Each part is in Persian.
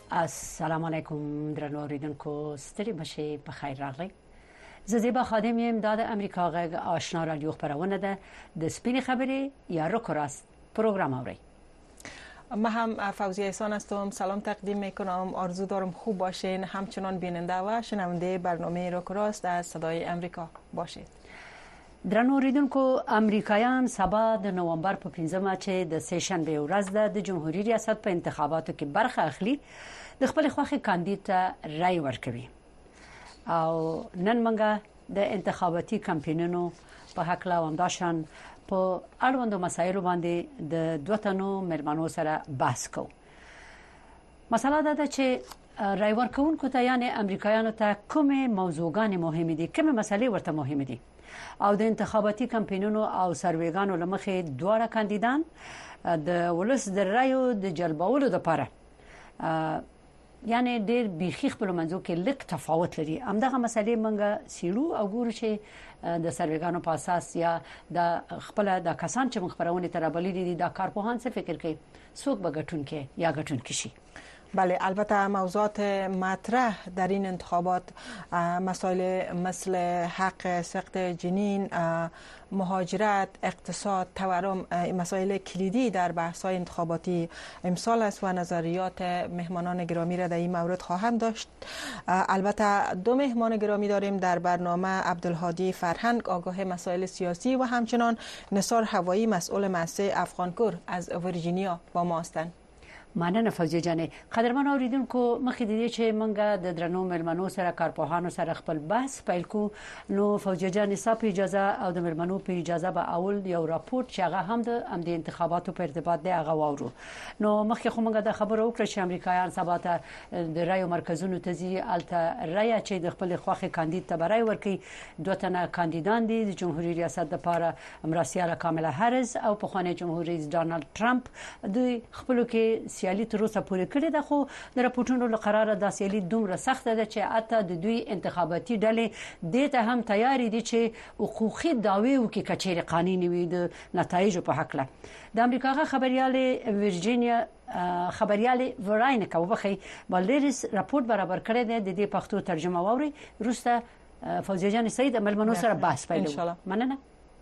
السلام علیکم درنو اوریدونکو ستړي بشي په خیر راغلی. زه زیبا خادم یم د امریکا غږ آشنا رادیو خبرونه ده د سپین خبری یا روکراست پروگرام اوري. من هم فوزیه احسان هستم. سلام تقدیم میکنم. آرزو دارم خوب باشین، همچنان بیننده و شنونده برنامه روکراست از صدای امریکا باشید. درنو اوریدونکو امریکایان سبا د نوامبر په 15مه چې د سیشنبه ورځ ده د جمهوریت ریاست په انتخاباتو کې برخه اخلي د خپل خوښې کاندید ته رای ورکوي. او نن منګه د انتخاباتي کمپاینونو په حق لا ونداشان په اړوندو مسایلو باندې د دوه تنو مېرمنو سره بحث کوو. مسله ده چې رای ورکوونکو ته یعنی امریکایانو ته کومه موضوعګان مهمه دي، کومه مسلې ورته مهمه دي او د انتخاباتي کمپاینونو او سروېګانو لمخې دواړه کاندیدان د ولس د رایو د جلبولو لپاره یعنی ډېر بيخي خپل منځو کې لیک تفاوت لري. همدغه مسلې منګه سیړو او ګورو چې د سروېګانو په اساس یا د خپل د کسان چې مخبرونه ترابلې دي د کارپوهان څه فکر کوي څوک به ګټون کې یا ګټون کې شي. بله، البته موضوعات مطرح در این انتخابات مسائل مثل حق سقط جنین، مهاجرت، اقتصاد، تورم مسائل کلیدی در بحث‌های انتخاباتی امسال است و نظریات مهمانان گرامی را در این مورد خواهم داشت. البته دو مهمان گرامی داریم در برنامه: عبدالهادی فرهنگ آگاه مسائل سیاسی و همچنان نثار هوایی مسئول مؤسسه افغانکور از ویرجینیا با ما هستند. مننه فوزیه جانې. قدرمن اوریدونکو مخکې د دې چې منګه د درنو مېرمنو سره کارپوهانو سره خپل بحث پیل کو نو فوزیه جانې صاحب اجازه او د مېرمنو په اجازه به اول یو راپورټ چې هغه هم د انتخاباتو په ارتباط دی هغه واورو. نو مخکې خو منګه د خبرو وکړه چې امریکایان سبا ته د رایو مرکزونو ته ځي الته رای چې د خپل خوښې کاندید ته برای ورکي. دوه تنه کاندیدان دي د جمهوریت ریاست لپاره مرسیاله کاملا هریس او په خوانی جمهور رئیس ډانلډ ټرمپ د خپل کې سیالي تر اوسه پورې کړې ده، خو د راپورټونو له قراره د سیالي دومره سخته ده چې اته د دوی انتخاباتي ډلې د ته هم تیاری دي چې حقوقي دعوی وکړي کچېر قانوني وي د نتایجو په حق له. د امریکا خبريال ویرجینیا خبريال وراینا وبخي بالریس راپورټ برابر کړی دی د دې پښتو ترجمه ووري روسته فوزیه جان سید ملمنو سره بحث پیلوي. مننه.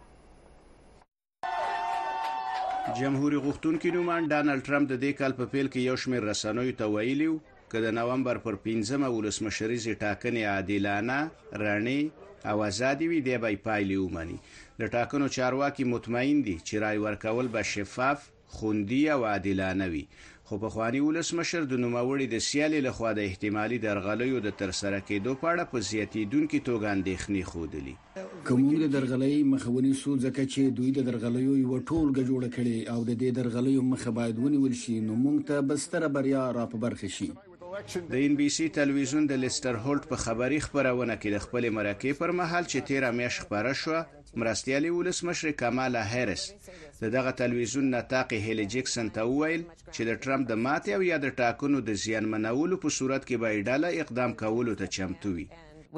جمهوریت غوښتونکي نومان ډانلډ ټرمپ د دې کال په پیل کې یو شمېر رسنیو ته ویلیو چې د نوامبر پر 15مه ولسمشریزې ټاکنې عادلانه، رڼې او آزادې وي دی به پایلې ومني. د ټاکنو چارواکي مطمئن دي چې رای ورکول به شفاف، خوندي او عادلانه وي. خو په خواني ولسمشر د نوموړي د سیالي لخوا د احتمالي درغلیو د ترسره کېدو په اړه په زیاتېدونکو توګه اندېښنې ښودلې. کومو د درغلۍ مخاوني سو ځکه چې دوی د درغلیو یو ټولګه جوړه کړي او د دې درغلیو مخه باید ونیول شي نو موږ ته بستر بریا را په برخه شي. د ان بي سي تلویزیون د لیستر هولټ په خبري خبرونه کې د خپل مرکې پر مهال چې 13 میاشت خبره شو مرستيالي ولسمشر کامالا هریس دغه تلویزیون نطاق هیلی جکسن ته وویل چې د ټرمپ د ماتې او یا د ټاکنو د زیان منولو په صورت کې به ډاله اقدام کولو ته چمتو وي.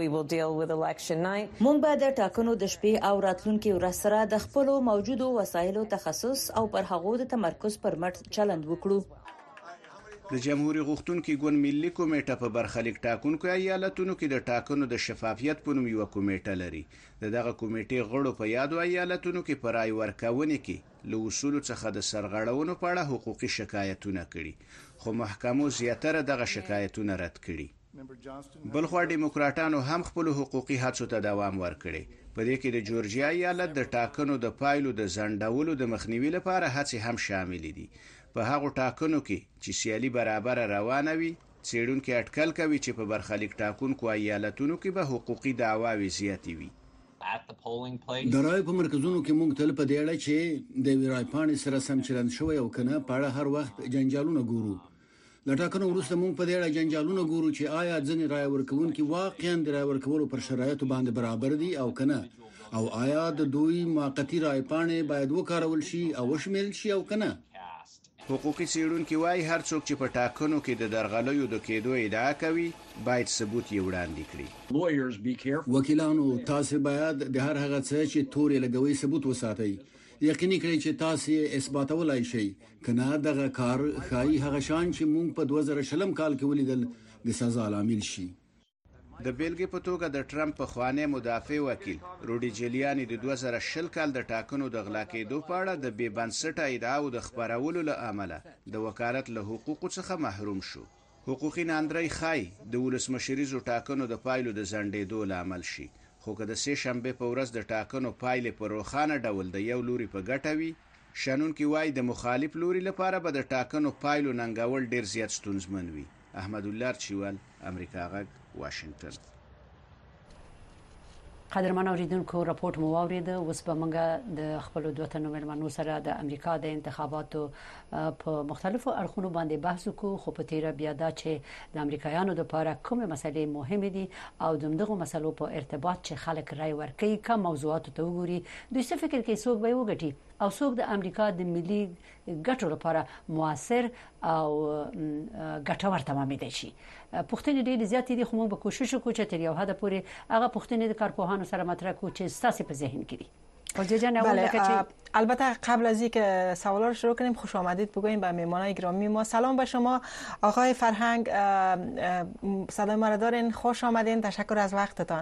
مونږ به د ټاکنو د شپې او راتلونکي ورځ سره د خپل موجودو وسایلو تخصص او پر هغو د تمرکز پر مټ چلند وکړو. د جمهوریت غوښتونکي ګوند ملي کمیټه په برخلیک ټاکنکو ایالتونو کې د ټاکنو د شفافیت په نوم یو کمیټه لري. دغه کمیټې غړو په یادو ایالتونو کې پر رای ورکونې کې له اصولو څخه د سرغړونو په اړه حقوقي شکایتونه کړي، خو محکمو زیاتره دغه شکایتونه رد کړي. بلخوا ډیموکراټانو هم خپل حقوقي هڅو ته دوام ورکړي. په دې کې د جورجیا ایالت د ټاکنو د پایلو د ځنډولو د مخنیوي لپاره هڅې هم شامل دي. په هغو ټاکنو کې چې سیالي برابر روانه وي څېړونکي اټکل کوي چې په برخلیک ټاکنکو ایالتونو کې به حقوقي دعواوې زیاتې وي. د رای په مرکزونو کې موږ تل په دې اړه چې د رای پاڼې سره سم چلند شوی او کنه په اړه هر وخت جنجالونه ګورو. د ټاکنو وروسته موږ په دې اړه جنجالونه ګورو چې آیا ځینې رای ورکوونکي واقعا د رای ورکولو پر شرایطو باندې برابر دي او کنه، او آیا د دوی موقتی رای پاڼې باید وکارول شي او وشمیرل شي او کنه. حقوقي څېړونکي وايي هر څوک چې په ټاکنو کې د درغلیو د کېدو ادعا کوي باید ثبوت یې وړاندې کړي. وکیلانو تاسو باید د هر هغه څه چې تورې لګوي ثبوت وساتئ. یقیني کړئ چې تاسو اثباتولای شئ کنه دغه کار خای هغه شان چې مونږ په 2020 کال کې ولیدل د سزا لامل شي. د بیلګې په توګه د ټرمپ په خوانې مدافع وکیل روډي جیلیانی د 2020 کال د ټاکنو د غلا کېدو په اړه د بې بنسټه ادعاو د خبرولو له امله د وکالت له حقوقو څخه محروم شو. حقوقي ناندري خای د ولسمشریزو ټاکنو د پایلو د ځنډېدو لامل شي، خو که د سه شنبه په ورځ د ټاکنو پایلې په روښانه ډول د یو لوري په ګټه وي، شنونکي وایي د مخالف لوري لپاره به د ټاکنو پایلو ننګول ډیر زیات ستونزمن وي. احمد الله چوال، امریکا غږ، واشنگټن. قدرمن اوریدونکو راپورټ مو واورید. اوس به موږ د خپل دوه تنو مېلمنو سره د امریکا د انتخاباتو په مختلفو اړخونو باندې بحث وکړو، خو په تیر بیا دا چې د امریکایانو لپاره کومه مسلې مهمه دي او دغه مسلو په ارتباط چې خلک رائے ورکوي کوم موضوعات ته وګوري، دوی څه فکر کوي څوک به وګټي او څوک د امریکا د ملي ګټو لپاره موثر او ګټور تمامېدای شي. پوښتنې ډېرې زیاتې دي، خو موږ به کوشش وکړو چې تر یو حد پورې هغه پوښتنې د کارپوهانو سره مطرح کړو چې ستاسو په ذهن کې دي. البته قبل از اینکه سوالا رو شروع کنیم خوش آمدید بگوییم به مهمانان گرامی ما. سلام به شما آقای فرهنگ، صدای ما را دارین؟ خوش آمدین، تشکر از وقتتان.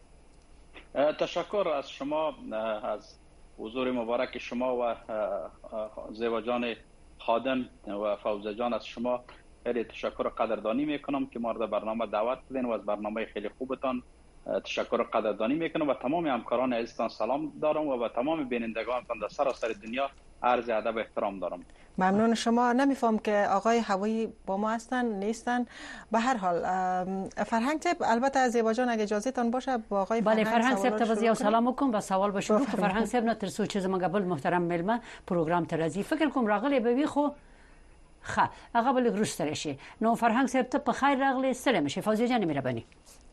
تشکر از شما، از حضور مبارک شما و زیبا جان خادم و فوزه جان، از شما خیلی تشکر و قدردانی میکنم که ما را در برنامه دعوت کردین و از برنامه خیلی خوبتان تشکر و قدردانی میکنم و تمام همکاران عزیزتان سلام دارم و به تمام بینندگانتان در سراسر دنیا عرض ادب و احترام دارم. ممنون شما. نمیفهم که آقای هوایی با ما هستن نیستن. به هر حال فرهنگ صاحب، البته زیبا جان اگه اجازه تان باشه با آقای فرهنگ صاحب ته سلام وکم و سوال به شروع که فرهنگ صاحب نه تر څو چې زموږ بل محترم ملما پروګرام ته راځي فکر کوم راغلی به وي، خو هغه بل ګرځتره شي. نو فرهنگ صاحب ته په خیر راغلی، سلام شي. فوزیه جان مهرباني.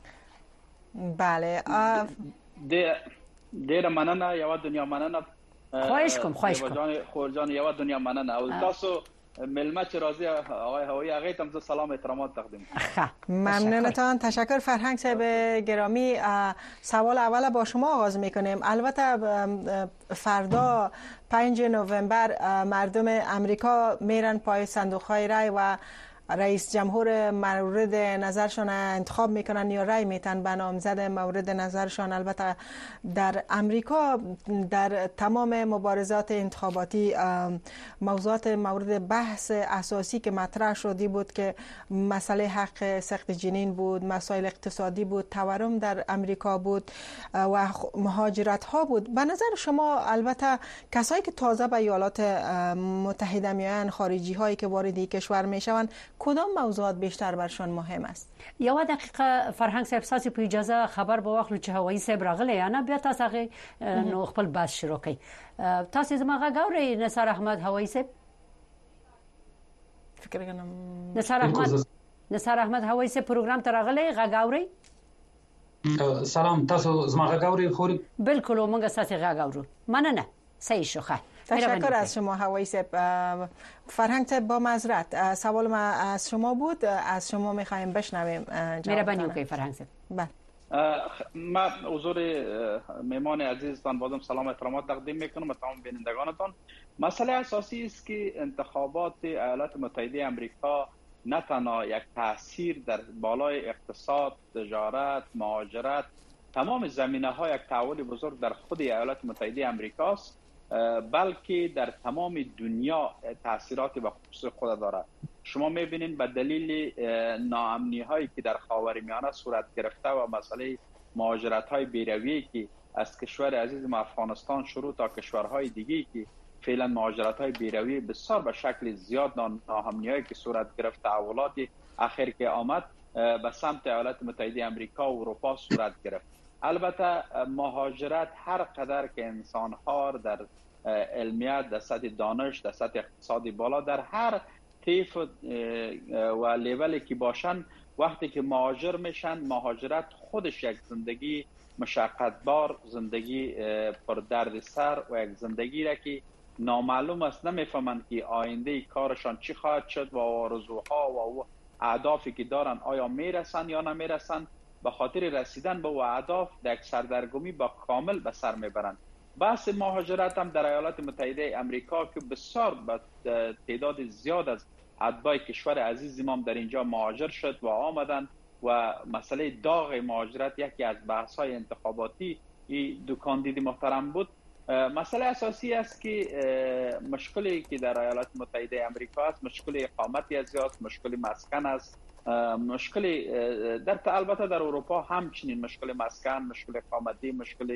بله ډیر مننه، یو دنیا مننه. خواهش کوم خورجان یو دنیا مننه او تاسو ملمه چې راځي آقای هوایی هغه ته سلام احترامات تقدیم. ممنونتان، تشکر فرهنگ صاحب گرامی. سوال اول با شما آغاز میکنیم. البته فردا 5 نوامبر مردم امریکا میرن پای صندوق های رای و رئیس جمهور مورد نظرشان انتخاب میکنن یا رای میتن به نامزد مورد نظرشان. البته در امریکا در تمام مبارزات انتخاباتی موضوعات مورد بحث اساسی که مطرح شدی بود که مسئله حق سقط جنین بود، مسائل اقتصادی بود، تورم در امریکا بود و مهاجرت ها بود. به نظر شما البته کسایی که تازه به ایالات متحده میان، خارجی هایی که وارد کشور میشوند، کدام موضوعات بیشتر برشان مهم است؟ یو دقیقه فرهنگ صاحب ساسي په اجازه خبر به واخلو چې هوایی صاحب راغلی یا نه، بیا تاسو هغه نو خپل بحث شروع کړئ. تاسو زما غاوري نثار احمد هوایی صاحب؟ فکر کنم نثار احمد هوایی صاحب پروګرام ته راغلی غاوري. سلام، تاسو زما غاوري خوري؟ بالکل موږ تاسو غاورو. مننه، صحیح شو. تشکر از شما هوایی صاحب. فرهنگ صاحب با معذرت سوال ما از شما بود، از شما میخوایم بشنویم. مهربانی وکړئ فرهنگ صاحب. بله. ما حضور مهمان عزیزتان بازم سلام احترامات تقدیم میکنم به تمام بینندگانتان. مسئله اساسی است که انتخابات ایالات متحده آمریکا نه تنها یک تاثیر در بالای اقتصاد، تجارت، مهاجرت، تمام زمینه‌ها یک تحول بزرگ در خود ایالات متحده آمریکا است، بلکه در تمام دنیا تاثیرات به خصوص خود دارد. شما میبینید به دلیل ناامنی هایی که در خاورمیانه صورت گرفته و مسئله مهاجرت های بیرویه که از کشور عزیز ما افغانستان شروع تا کشورهای دیگه که فعلا مهاجرت های بیرویه بسیار به شکل زیاد ناامنی هایی که صورت گرفته، تحولات اخیر که آمد به سمت ایالات متحده آمریکا و اروپا صورت گرفت. البته مهاجرت هر قدر که انسان ها در علمیت، در سطح دانش، در سطح اقتصادی بالا، در هر طیف و لیولی که باشن، وقتی که مهاجر میشن، مهاجرت خودش یک زندگی مشقتبار، زندگی پر درد سر و یک زندگی را که نامعلوم است، نمیفهمند که آینده کارشان چی خواهد شد و آرزوها و اهدافی که دارن آیا میرسن یا نمیرسن. به خاطر رسیدن به اهداف در یک سردرگمی با کامل به سر میبرند. بحث مهاجرت هم در ایالات متحده آمریکا که بسیار تعداد زیاد از اتباع کشور عزیز ما در اینجا مهاجر شد و آمدن و مسئله داغ مهاجرت یکی از بحث‌های انتخاباتی دو کاندید محترم بود. مسئله اساسی است که مشکلی که در ایالات متحده آمریکا است مشکل اقامتی است، مشکل مسکن است، مشکل البته در اروپا همچنین مشکل مسکن، مشکل اقامتی، مشکل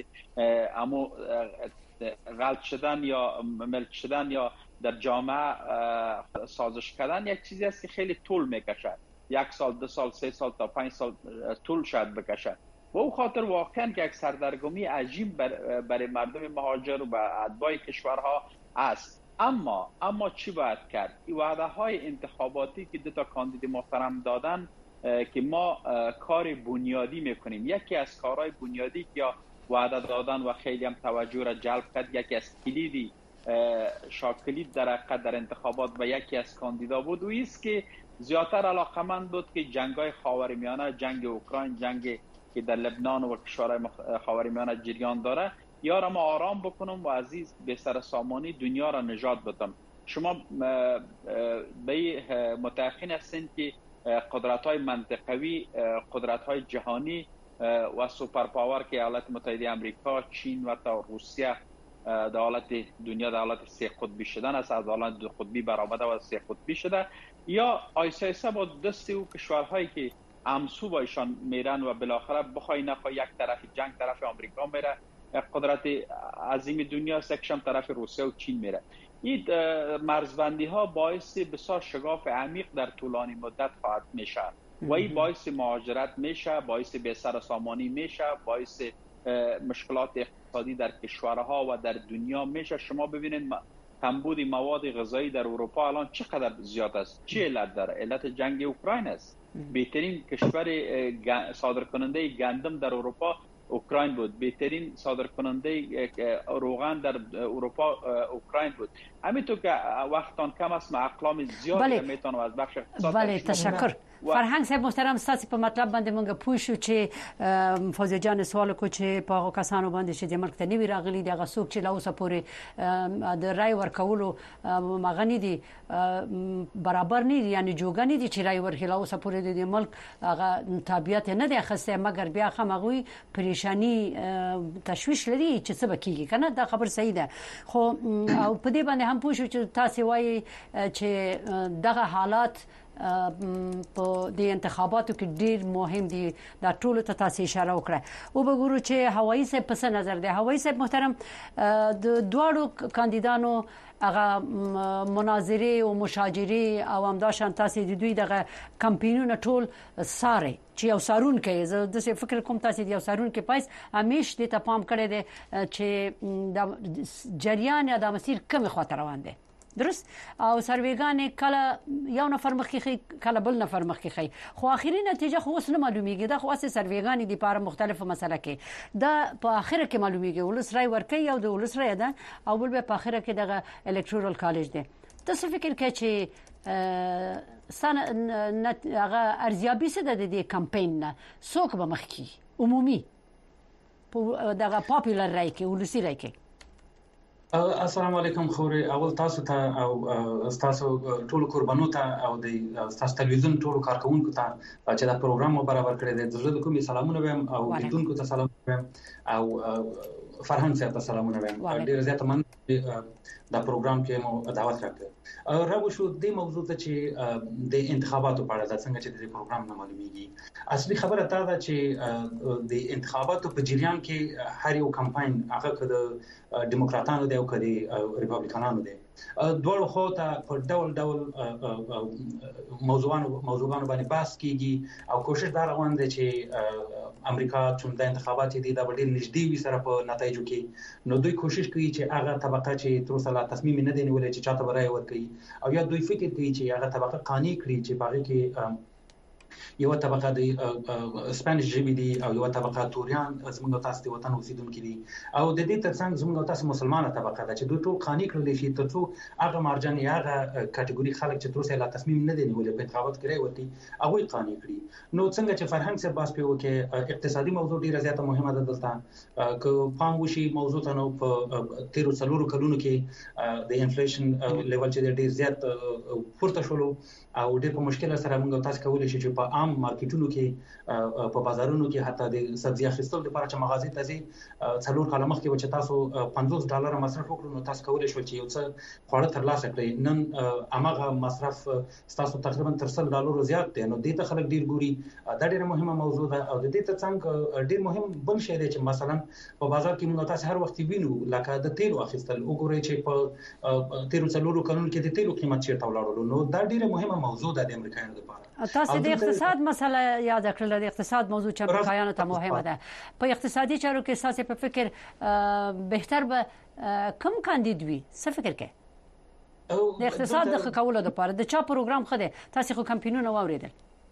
غلط شدن یا ملک شدن یا در جامعه سازش کردن یک چیزی است که خیلی طول میکشه. 1 سال، 2 سال، 3 سال تا 5 سال طول شاید بکشه. و او خاطر واقعا که یک سردرگمی عجیب برای مردم مهاجر و اتباع کشورها است. اما چی باید کرد؟ این وعده های انتخاباتی که 2 کاندید محترم دادن که ما کار بنیادی میکنیم، یکی از کارهای بنیادی که وعده دادن و خیلی هم توجه را جلب کرد، یکی از کلیدی شاکلید در انتخابات و یکی از کاندیدا بود و است که زیادتر علاقمند بود که جنگ‌های خاورمیانه، جنگ اوکراین، جنگ که در لبنان و کشورهای خاورمیانه جریان داره، یا را ما آرام بکنم و عزیز به سر سامانی دنیا را نجات بدم. شما به متأخین هستین که قدرت‌های منطقوی، قدرت‌های جهانی و سوپر پاور که ایالات متحده آمریکا، چین و تا روسیه در حالت دنیا در حالت 3 قطبی شدن است، از حالت 2 قطبی برآمده و 3 قطبی شده، یا آیسا با دست او کشورهایی که همسو با ایشان میرن و بالاخره بخوای نخوای یک طرف جنگ طرف آمریکا میره، قدرت عظیم دنیا سکشن طرف روسیه و چین میره. این مرزبندی ها باعث بسیار شگاف عمیق در طولانی مدت خواهد میشه و این باعث مهاجرت میشه، باعث بی سر سامانی میشه، باعث مشکلات اقتصادی در کشورها و در دنیا میشه. شما ببینید کمبود مواد غذایی در اروپا الان چقدر زیاد است. چه علت داره؟ علت جنگ اوکراین است. بهترین کشور صادرکننده گندم در اروپا اوکراین بود، بهترین صادرکننده روغن در اروپا اوکراین بود. همینطور که وقتان کم است، اقلام زیادی میتونم از بخش اقتصاد. بله، تشکر. فرهنگ صاحب محترم، ستاسو په مطلب باندې مونږ پوه شو چې فوزي جان سوال کو چې په هغه کسانو باندې چې د ملک ته نوی راغلي دغه څوک چې لا اوسه پورې د رای ورکولو مغنی دي برابر نه دي، یعنی جوګه نه دي چې رای ورکړي، لا اوسه پورې د ملک هغه تابعیت نه دی اخسته، مګر بیا خمغوي پریشانی تشویش لري چې څه بکیږي کنه. دا خبر صحیح ده، خو او په دې باندې هم پوه شو چې تاسو وایي چې دغه حالات په د انتخاباتو کې ډیر مهم دي. دا ټول ته تاسو اشاره وکړه. او وګورو چې هوایی صاحب پس نظر دی. هوایی صاحب محترم، د دوړو کاندیدانو هغه مناظره او مشاجره او همداشان تاسو د دوی دغه کمپاینونه ټول ساره چې یو سارون کې زه د فکر کوم تاسو د یو سارون کې پایس همیش د تپام کړی دی چې د جریان یا د مسیر کوم خاطر روان دي، درست؟ او سرویګان کله یو نفر مخکې کله بل نفر مخکې، خو اخیری نتیجه خو اوس نه معلومیږي. دا خو اسه سرویګان دي په مختلفه مسله کې، دا په اخر کې معلومیږي ولس رای ورکي او د ولس رای ده او بل په اخر کې دغه الکترال کالج ده. تاسو فکر کوئ چې هغه ارزیابي څه ده د کمپاین نه څوک به مخکې عمومي دغه پاپولر رای کې ولسی رای کې؟ السلام علیکم خوري. اول تاسو ته او تاسو ټول قربانو ته او د تاسو تلویزیون ټول کارکونکو ته چې دا پروګرام برابر کړی دی، د زړه کومې سلامونه وایم او لیدونکو ته سلام وایم او فرهنګ صاحب ته سلامونه وایم. ډیر زیات من دا پروګرام کې مو دعوت راکړه. راو شو د موضوع ته چې د انتخاباتو په اړه د څنګه چې د پروګرام نه معلومیږي. اصلي خبره دا ده چې د انتخاباتو په جریان کې هر یو کمپاین هغه د ډیموکراتانو دی او کدي ریپابلیکانانو دی، دوړو خو ته په ډول موضوعانو باندې بحث کیږي او کوشش دا روان دی چې امریکا چې د انتخاباتو دي د ډېر نږدې وي سره په نتایجو کې، نو دوی کوشش کوي چې هغه طبقه چې تر اوسه لا تصمیم نه دی نیولې چې چاته برای ورکړي، او یا دوی فکر کوي چې هغه طبقه قانع کړي چې باغې کې یو طبقه د اسپانیش ژبې دي او یو طبقه توریان زموږ تاسو د وطن اوسیدونکو دي او د دې ترڅنګ زموږ تاسو مسلمانه طبقه ده چې دوی ټول قانوني کړل شي ترڅو هغه مارجن یا هغه کټګوري خلک چې تر اوسه لا تصمیم نه دی نیولې په انتخابات کې وتی هغه قانوني کړي. نو څنګه چې فرهنګ سره باس پیو کې اقتصادي موضوع ډیره زیاته مهمه ده دلته که پام وشي موضوع ته نو په 13 کلونو کې د انفلیشن لیول چې ډیر زیات پورته شولو او ډېر په مشکل سره موږ تاسو کولای شئ چې په عام مارکیټونو کې په بازارونو کې حتی د سبزی اخیستلو لپاره چې مغازې ته ځي 4 کاله مخکې چې تاسو $50 مصرف وکړو نو تاسو کولای شئ چې یو څه خواړه ترلاسه کړئ. نن هغه مصرف تاسو تقریبا تر $100 زیات دی. نو دې ته خلک ډیر ګوري. دا ډیره مهمه موضوع ده او د دې ترڅنګ ډیر مهم بل شی دی چې مثلا په بازار کې موږ تاسو هر وخت وینو لکه د تیلو اخیستل وګورئ چې په 13 کلونو کې د تیلو قیمت چیرته ولاړو. نو دا ډیره مهمه موضوع ده د امریکایانو لپاره. تاسو د اقتصاد مسله یاد کړل. د اقتصاد موضوع چې امریکایانو ته مهمه ده. په اقتصادي چارو کې تاسو په فکر بهتر به کم کاندید وي څه فکر کوي د اقتصاد د خکولو لپاره د چا پروګرام خده تاسو خو کمپینونه واوریدل؟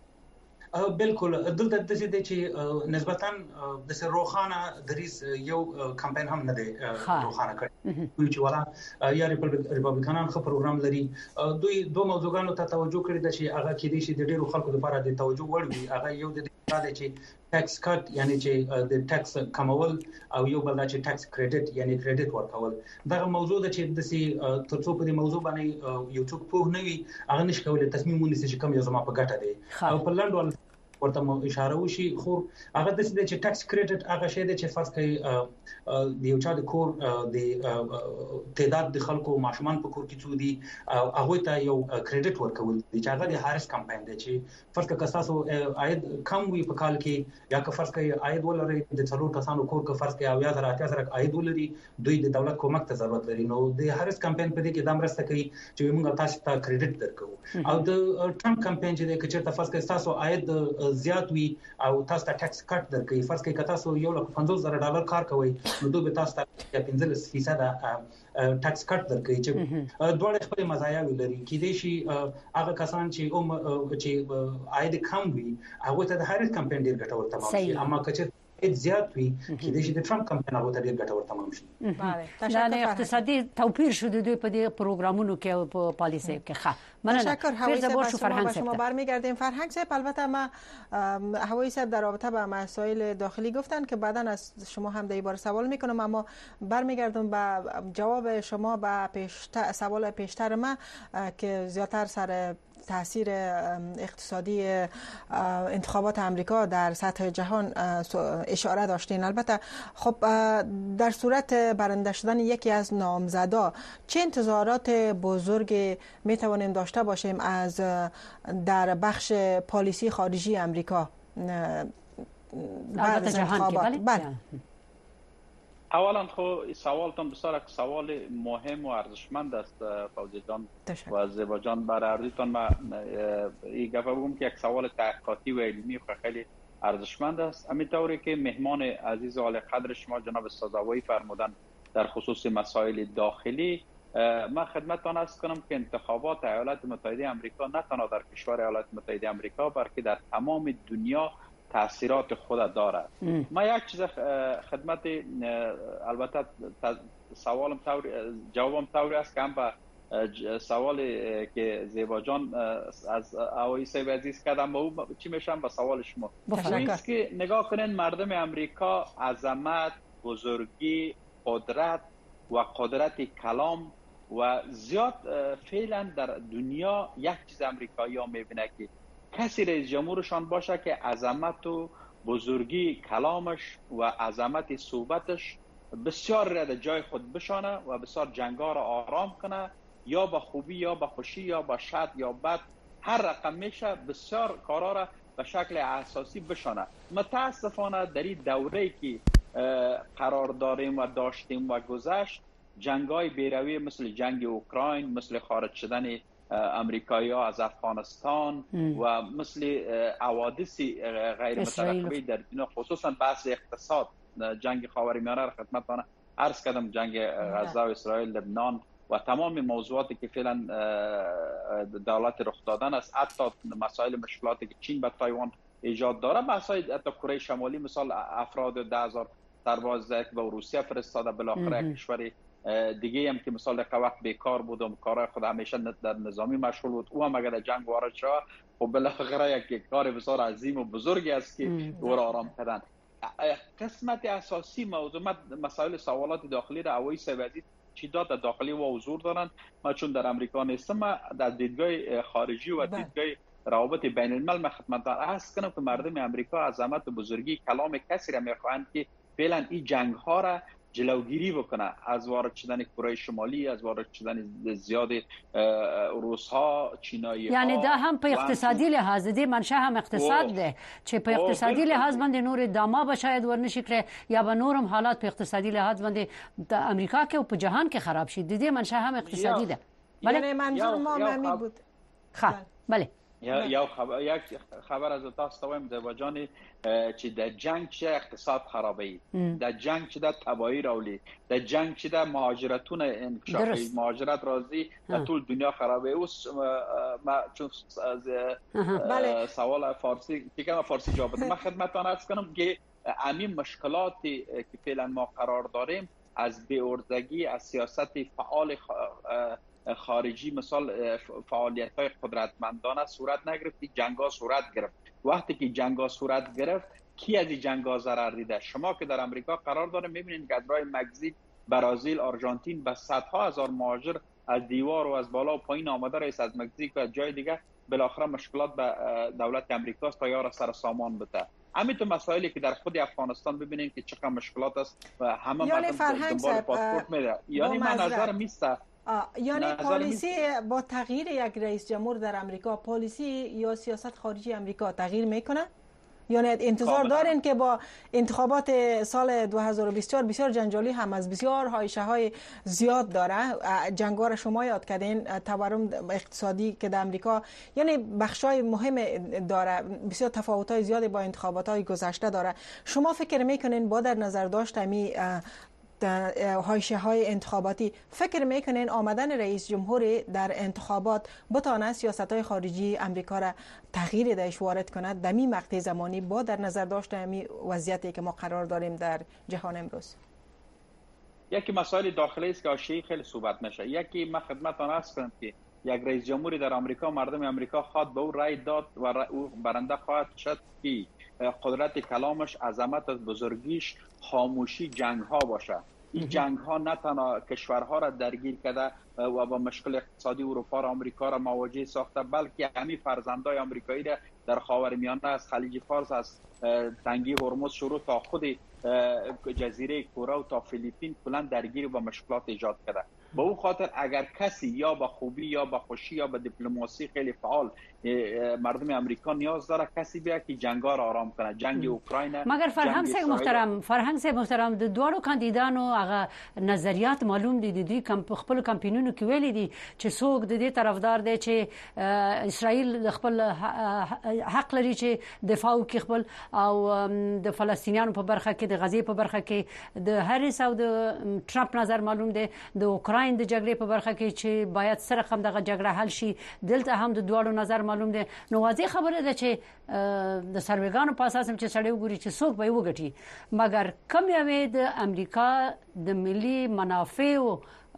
بالکل دلته د دې چې نسبتاً د روخانه دریس یو کمپاین هم نه دی روخانه کړی چې ولا یا ریپابلیکانان خو پروګرام لري. دوی دوه موضوعاتو ته توجه کړې ده چې هغه کې دي چې د ډیرو خلکو لپاره د توجه وړ وي. هغه یو د دې چې ټیکس کټ یعنی چې د ټیکس کمول او یو بل چې ټیکس کریډټ یعنی کریډټ ورکول. دا موضوع ده چې د سي ترڅو په دې موضوع باندې یو څوک په نه وي هغه نشي کولای تصمیم ونیسي چې کوم یو زما په ګټه دی او په لنډ ورته اشاره وشي. خو هغه د دې چې ټیکس کریډټ هغه شی دی چې فرض کړئ د یو چا د کور د تعداد د خلکو ماشومان په کور کې څو دي هغه ته یو کریډټ ورکول دي چې هغه د هارس کمپاین دی چې فرض کړئ تاسو عاید کم وي په کال کې یا که فرض کړئ عاید ولري د څلور کسانو کور کې فرض کړئ 8000 عاید ولري دوی د دولت کومک ته ضرورت لري. نو د هارس کمپاین په دې کې د مرسته کوي چې موږ تاسو ته کریډټ درکو. او د ټرمپ کمپاین چې د کچر تاسو کې تاسو عاید زیات وي او تاسو ته ټیکس کټ درکوي. فرض کړئ که تاسو $150,000 کار کوئ نو دوی به تاسو ته 15% ټیکس کټ درکوي چې دوه خپل مزایاوي لري. کې دي شي هغه کسان چې عاید کم وي هغه ته د هارس کمپاین ډیر ګټور تمام شي. اما که زیات وي کې د ټرمپ کمپاین هغه ته ډیر ګټور تمام شي. دا نه اقتصادي توپیر شو د دوی په دې پروګرامونو کې او په پالیسي کې. ښه تشکر هوایی صاحب. شما برمیگردیم. فرهنگ صاحب البته ما هوایی صاحب در رابطه با مسائل داخلی گفتن که بعدا از شما هم در این باره سوال میکنم اما برمیگردم به جواب شما به سوال پیشتر ما که زیادتر سر تاثیر اقتصادی انتخابات آمریکا در سطح جهان اشاره داشتین. البته خب در صورت برنده شدن یکی از نامزدا چه انتظارات بزرگ می توانیم داشته باشیم از در بخش پالیسی خارجی آمریکا بعد از انتخابات؟ بله. اولا خو سوالتان بسیار سوال مهم و ارزشمند است فوزی جان و زیبا جان. برای عرضیتان ما این گفته بگم که یک سوال تحقیقاتی و علمی خیلی ارزشمند است. همینطوری که مهمان عزیز و عالی قدر شما جناب استادوایی فرمودن در خصوص مسائل داخلی، من خدمتتان عرض کنم که انتخابات ایالات متحده آمریکا نه تنها در کشور ایالات متحده آمریکا بلکه در تمام دنیا تاثیرات خود دارد. من یک چیز خدمت البته سوالم جوابم طوری است که هم به سوال که زیبا جان از آقای صاحب عزیز کردم او چی میشم به سوال شما است که نگاه کنین مردم امریکا عظمت، بزرگی، قدرت و قدرت کلام و زیاد فعلا در دنیا یک چیز امریکایی ها میبینه که کسی رئیس جمهورشان باشه که عظمت و بزرگی کلامش و عظمت صحبتش بسیار را جای خود بشانه و بسیار جنگا را آرام کنه، یا با خوبی یا با خوشی یا با شد یا بد هر رقم میشه بسیار کارا را به شکل اساسی بشانه. متاسفانه در این دوره که قرار داریم و داشتیم و گذشت، جنگای بیروی مثل جنگ اوکراین، مثل خارج شدن امریکایی ها از افغانستان و مثل حوادث غیر مترقبه در دنیا، خصوصا بحث اقتصاد، جنگ خاورمیانه را خدمتتان عرض کردم، جنگ غزه و اسرائیل، لبنان و تمام موضوعاتی که فعلا دولت رخ دادن است، حتی مسائل مشکلاتی که چین به تایوان ایجاد داره، مسائل حتی کره شمالی مثال افراد 10,000 سرباز که به روسیه فرستاده، بالاخره کشور دیگه هم که مثال یک وقت بیکار بود و کارهای خود همیشه در نظامی مشغول بود، او هم اگر جنگ وارد شد خب بالاخره یک کار بسیار عظیم و بزرگی است که او را آرام کردن. قسمت اساسی موضوع مسائل سوالات داخلی را اوی سوادی چیدات داخلی و حضور دارند. ما چون در امریکا نیستم، ما در دیدگاه خارجی و دیدگاه روابط بین الملل خدمتتان عرض کنم که مردم امریکا عظمت و بزرگی کلام کسی را میخواهند که فعلا این جنگ ها را جلوگیری بکنه، از وارد شدن کره شمالی، از وارد شدن زیاد روس ها، چینایی ها. یعنی ده هم په اقتصادي لحاظ دي منشأ هم اقتصاد ده چې په اقتصادي لحاظ باندې نور دما به شاید ورنشي کړي یا به نورم حالات په اقتصادي لحاظ باندې د امریکا کې او په جهان کې خراب شي. د دې منشأ هم اقتصادي ده. یعنی منظور ما ممی بود. بله. یا یک خبر از تاسو وایم د وجاني چې د جنگ چې اقتصاد خرابوي، د جنگ چې د تباہی راولي، د جنگ چې د مهاجرتونه انکشافي، مهاجرت راځي د ټول دنیا خرابوي. اوس ما چون سوال فارسی که کوم فارسی جواب بدم، ما خدمتتان عرض کنم که همین مشکلاتی که فعلا ما قرار داریم از بی‌عرضگی از سیاست فعال خارجی، مثال فعالیت‌های قدرتمندانه صورت نگرفت، جنگ‌ها صورت گرفت. وقتی که جنگ‌ها صورت گرفت، کی از این جنگ‌ها ضرر دیده؟ شما که در امریکا قرار داره می‌بینید که از راه مکزیک، برزیل، آرژانتین به صدها هزار مهاجر از دیوار و از بالا و پایین آمده رئیس از مکزیک و جای دیگه، بالاخره مشکلات به دولت امریکا است تا یار سر سامان بده. همینطور مسائلی که در خود افغانستان ببینید که چقدر مشکلات است و همه یعنی فرهنگ پاسپورت میده. یعنی من نظر میسته یعنی پالیسی با تغییر یک رئیس جمهور در امریکا، پالیسی یا سیاست خارجی امریکا تغییر میکنه؟ یعنی انتظار دارین که با انتخابات سال 2024 بسیار جنجالی هم از بسیار حایشه های زیاد داره، جنگا را شما یاد کردین، تورم اقتصادی که در امریکا یعنی بخشای مهم داره، بسیار تفاوت های زیادی با انتخابات های گذشته داره. شما فکر میکنین با در نظر داشت امی حاشیه های انتخاباتی فکر میکنین آمدن رئیس جمهور در انتخابات بتانه سیاست های خارجی امریکا را تغییر دهش وارد کند در این مقطع زمانی با در نظر داشت همین وضعیتی که ما قرار داریم در جهان امروز؟ یکی مسائل داخلی است که حاشیه‌ای خیلی صحبت نشه. یکی من خدمتتان عرض کنم که یک رئیس جمهوری در امریکا، مردم امریکا خواهد به او رأی داد و او برنده خواهد شد که قدرت کلامش، عظمت بزرگیش، خاموشی جنگ ها باشه. این جنگ ها نه تنها کشورها را درگیر کرده و با مشکل اقتصادی اروپا و آمریکا را مواجه ساخته، بلکه همین فرزندای آمریکایی را در خاورمیانه از خلیج فارس، از تنگی هرمز شروع تا خود جزیره کره و تا فیلیپین کلا درگیر با مشکلات ایجاد کرده. به او خاطر اگر کسی یا با خوبی یا با خوشی یا با دیپلماسی خیلی فعال مردم امریکا نیاز داره کسی بیا که جنگا را آرام کنه، جنگ اوکراین. مگر فرهنگ سے محترم د دوړو کاندیدانو هغه نظریات معلوم دي، د دوی خپل کمپاینونو کې ویلي دي چې څوک د دې طرفدار دی چې اسرائیل خپل حق لري چې دفاع وکړي خپل، او د فلسطینیانو په برخه کې، د غزې په برخه کې د هریس او د ټرمپ نظر معلوم دی، د اوکراین د جګړې په برخه کې چې باید سره هم دغه جګړه حل شي، دلته هم د دوړو نظر معلوم دی. نو واضح خبره ده چې د سروېګانو په اساس چې سړی وګوري چې څوک به وګټي، مګر کم یوې د امریکا د ملي منافعو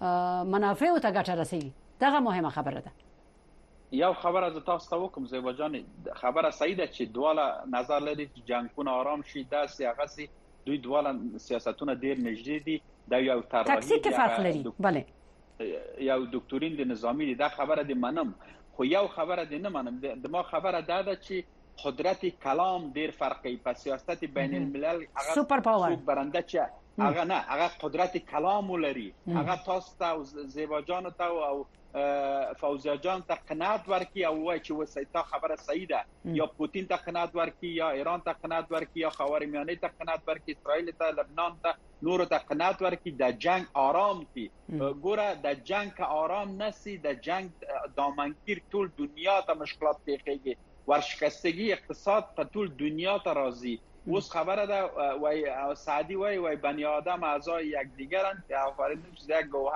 ته ګټه رسوي. دغه مهمه خبره ده. یو خبر از تاسو ته وکم زیبا جان، خبره صحیح ده چې دواله نظر لري چې جنگونه آرام شي، داسې هغه سي دوی دواله سیاستونه ډیر نږدې دي، دا یو طرحه تکتیک فرق لري. بله یو دکتورین د نظامی دي، دا خبره د منم، خو یو خبره د نه منم. د ما خبره ده چې قدرت کلام ډیر فرقی په سیاست بین الملل. هغه سوپر پاور برنده چې هغه نه، هغه قدرت کلام ولري، هغه تاسو ته زیبا جان ته او فوزیا جان ته قناعت ورکی او وای چې وسایتا خبره صحیح ده، یا پوتین ته قناعت ورکی، یا ایران ته قناعت ورکی، یا خاورمیانه ته قناعت ورکی، اسرائیل ته، لبنان ته، نور ته قناعت ورکی. د جنگ آرام کی ګوره، د جنگ که آرام نسی، د جنگ دامنگیر ټول دنیا ته مشکلات پیښیږي، ورشکستگی اقتصاد په ټول دنیا ته راځي. اوس خبره ده وای سعدی وای بنی آدم اعضای یکدیگرند که آفریدونش یک گوهرند.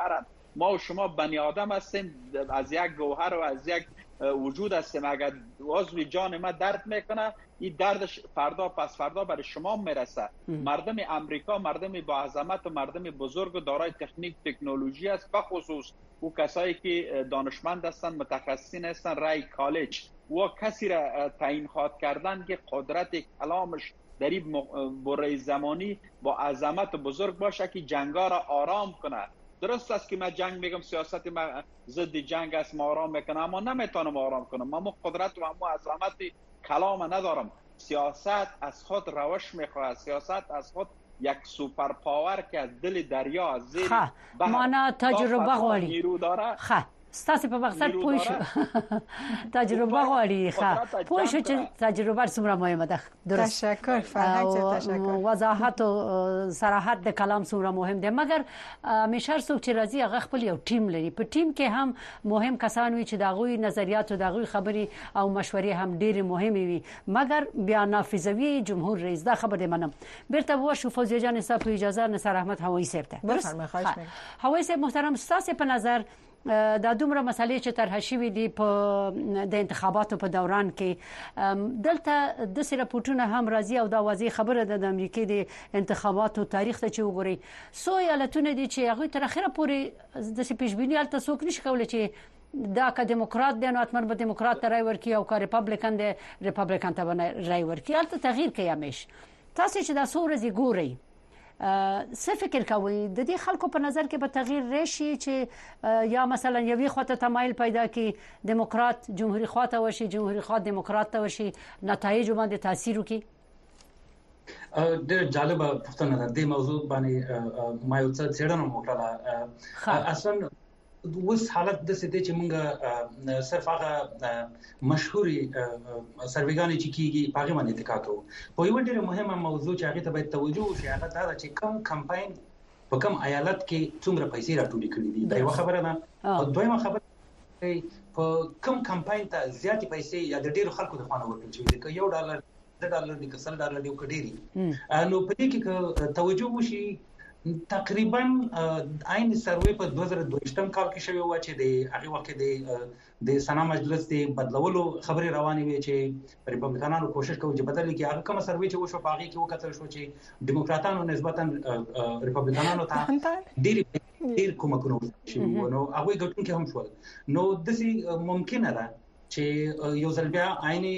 ما و شما بنی آدم هستیم، از یک گوهر و از یک وجود هستیم. اگر عضو جان ما درد میکنه، این دردش فردا پس فردا برای شما میرسه. مردم امریکا مردم با عظمت و مردم بزرگ و دارای تکنیک تکنولوژی است، به خصوص او کسایی که دانشمند هستند، متخصصین هستند، رای کالج و کسی را تعیین خواهد کردن که قدرت کلامش در این بره زمانی با عظمت بزرگ باشه که جنگا را آرام کنه. درست است که من جنگ میگم، سیاست من ضد جنگ است، ما آرام میکنم، اما نمیتونم آرام کنم. من قدرت و همو عظمت کلام ندارم. سیاست از خود روش میخواد، سیاست از خود یک سوپر پاور که از دل دریا از زیر مانا تجربه غواړي. نیرو داره. ستاسو په مقصد پوه شو. تجربه غواړي. پوه شو چې تجربه څومره مهمه ده. درست. تشکر فرهنگ صاحب، تشکر. وضاحت او صراحت د کلام څومره مهم دی، مګر همیشه څوک چې راځي هغه خپل یو ټیم لري. په ټیم کې هم مهم کسان وي چې د غوي نظریات او د غوي خبري او مشورې هم ډېر مهمه وي، مګر بیا نافذوي جمهور رئیس دا خبره منم. بیرته وشو فوزیه جان صاحب اجازه نثار احمد هوایی صاحب ته. بفرمایئ. خواهش می‌کنم. هوایی صاحب محترم، ستاسو په نظر دا دومره مسالې چې طرح شوې دي په د انتخاباتو په دوران کې، دلته د راپورټونه هم راځي او دا واضح خبره ده د امریکای د انتخاباتو تاریخ ته چې وګورئ، څو ایالتونه دي چې هغه تر اخره پورې د پیشبینی الته څوک نشي کولای چې دا که دیموکرات دی نو اتمن به دیموکرات ته رای ورکړي او که ریپبلیکن دی ریپبلیکن ته رای ورکړي. الته تغییر کوي همیش. تاسو چې دا څو ورځې ګورئ، څه فکر کوي د دې خلکو په نظر کې به تغییر راشي چې یا مثلا یوې خواته تمایل پیدا کی دیموکرات جمهوریت خواته وشي، جمهوریت خواته دیموکرات ته وشي، نتایج باندې تاثیر وکړي؟ ډېر جالبه پوښتنه ده. د موضوع باندې ما یو څه څېړنه وکړه. اصلا اوس حالت د څه چې موږ صرف هغه مشهوري سرویګانې چې کیږي په هغه باندې اتکا کوو. په یو ډېر مهمه موضوع چې هغه ته باید توجه وشي، هغه دا ده چې کوم کمپاین په کوم ایالت کې څومره پیسې راټولې کړې دي. دا یو خبره ده. او دویمه خبره په کوم کمپاین ته زیاتې پیسې یا د ډېرو خلکو د خوانه ورکړل شوې دي، که $1 $2 دي، که $100 دي، که ډېری. نو په دې کې توجه وشي. تقریبا عین سروې په 2022 کال کې شوی و چې د هغه وخت د سنا مجلس د بدلولو خبرې روانې وي چې ریپبلیکانانو کوشش کوي چې بدل کړي. هغه کوم سروې چې وشو په هغه کې وکړل شو چې دیموکراتانو نسبتا ریپبلیکانانو ته ډېر کومکونه شوي نو هغه ګټونکي هم شول. نو د سې ممکنه ده چې یو ځل بیا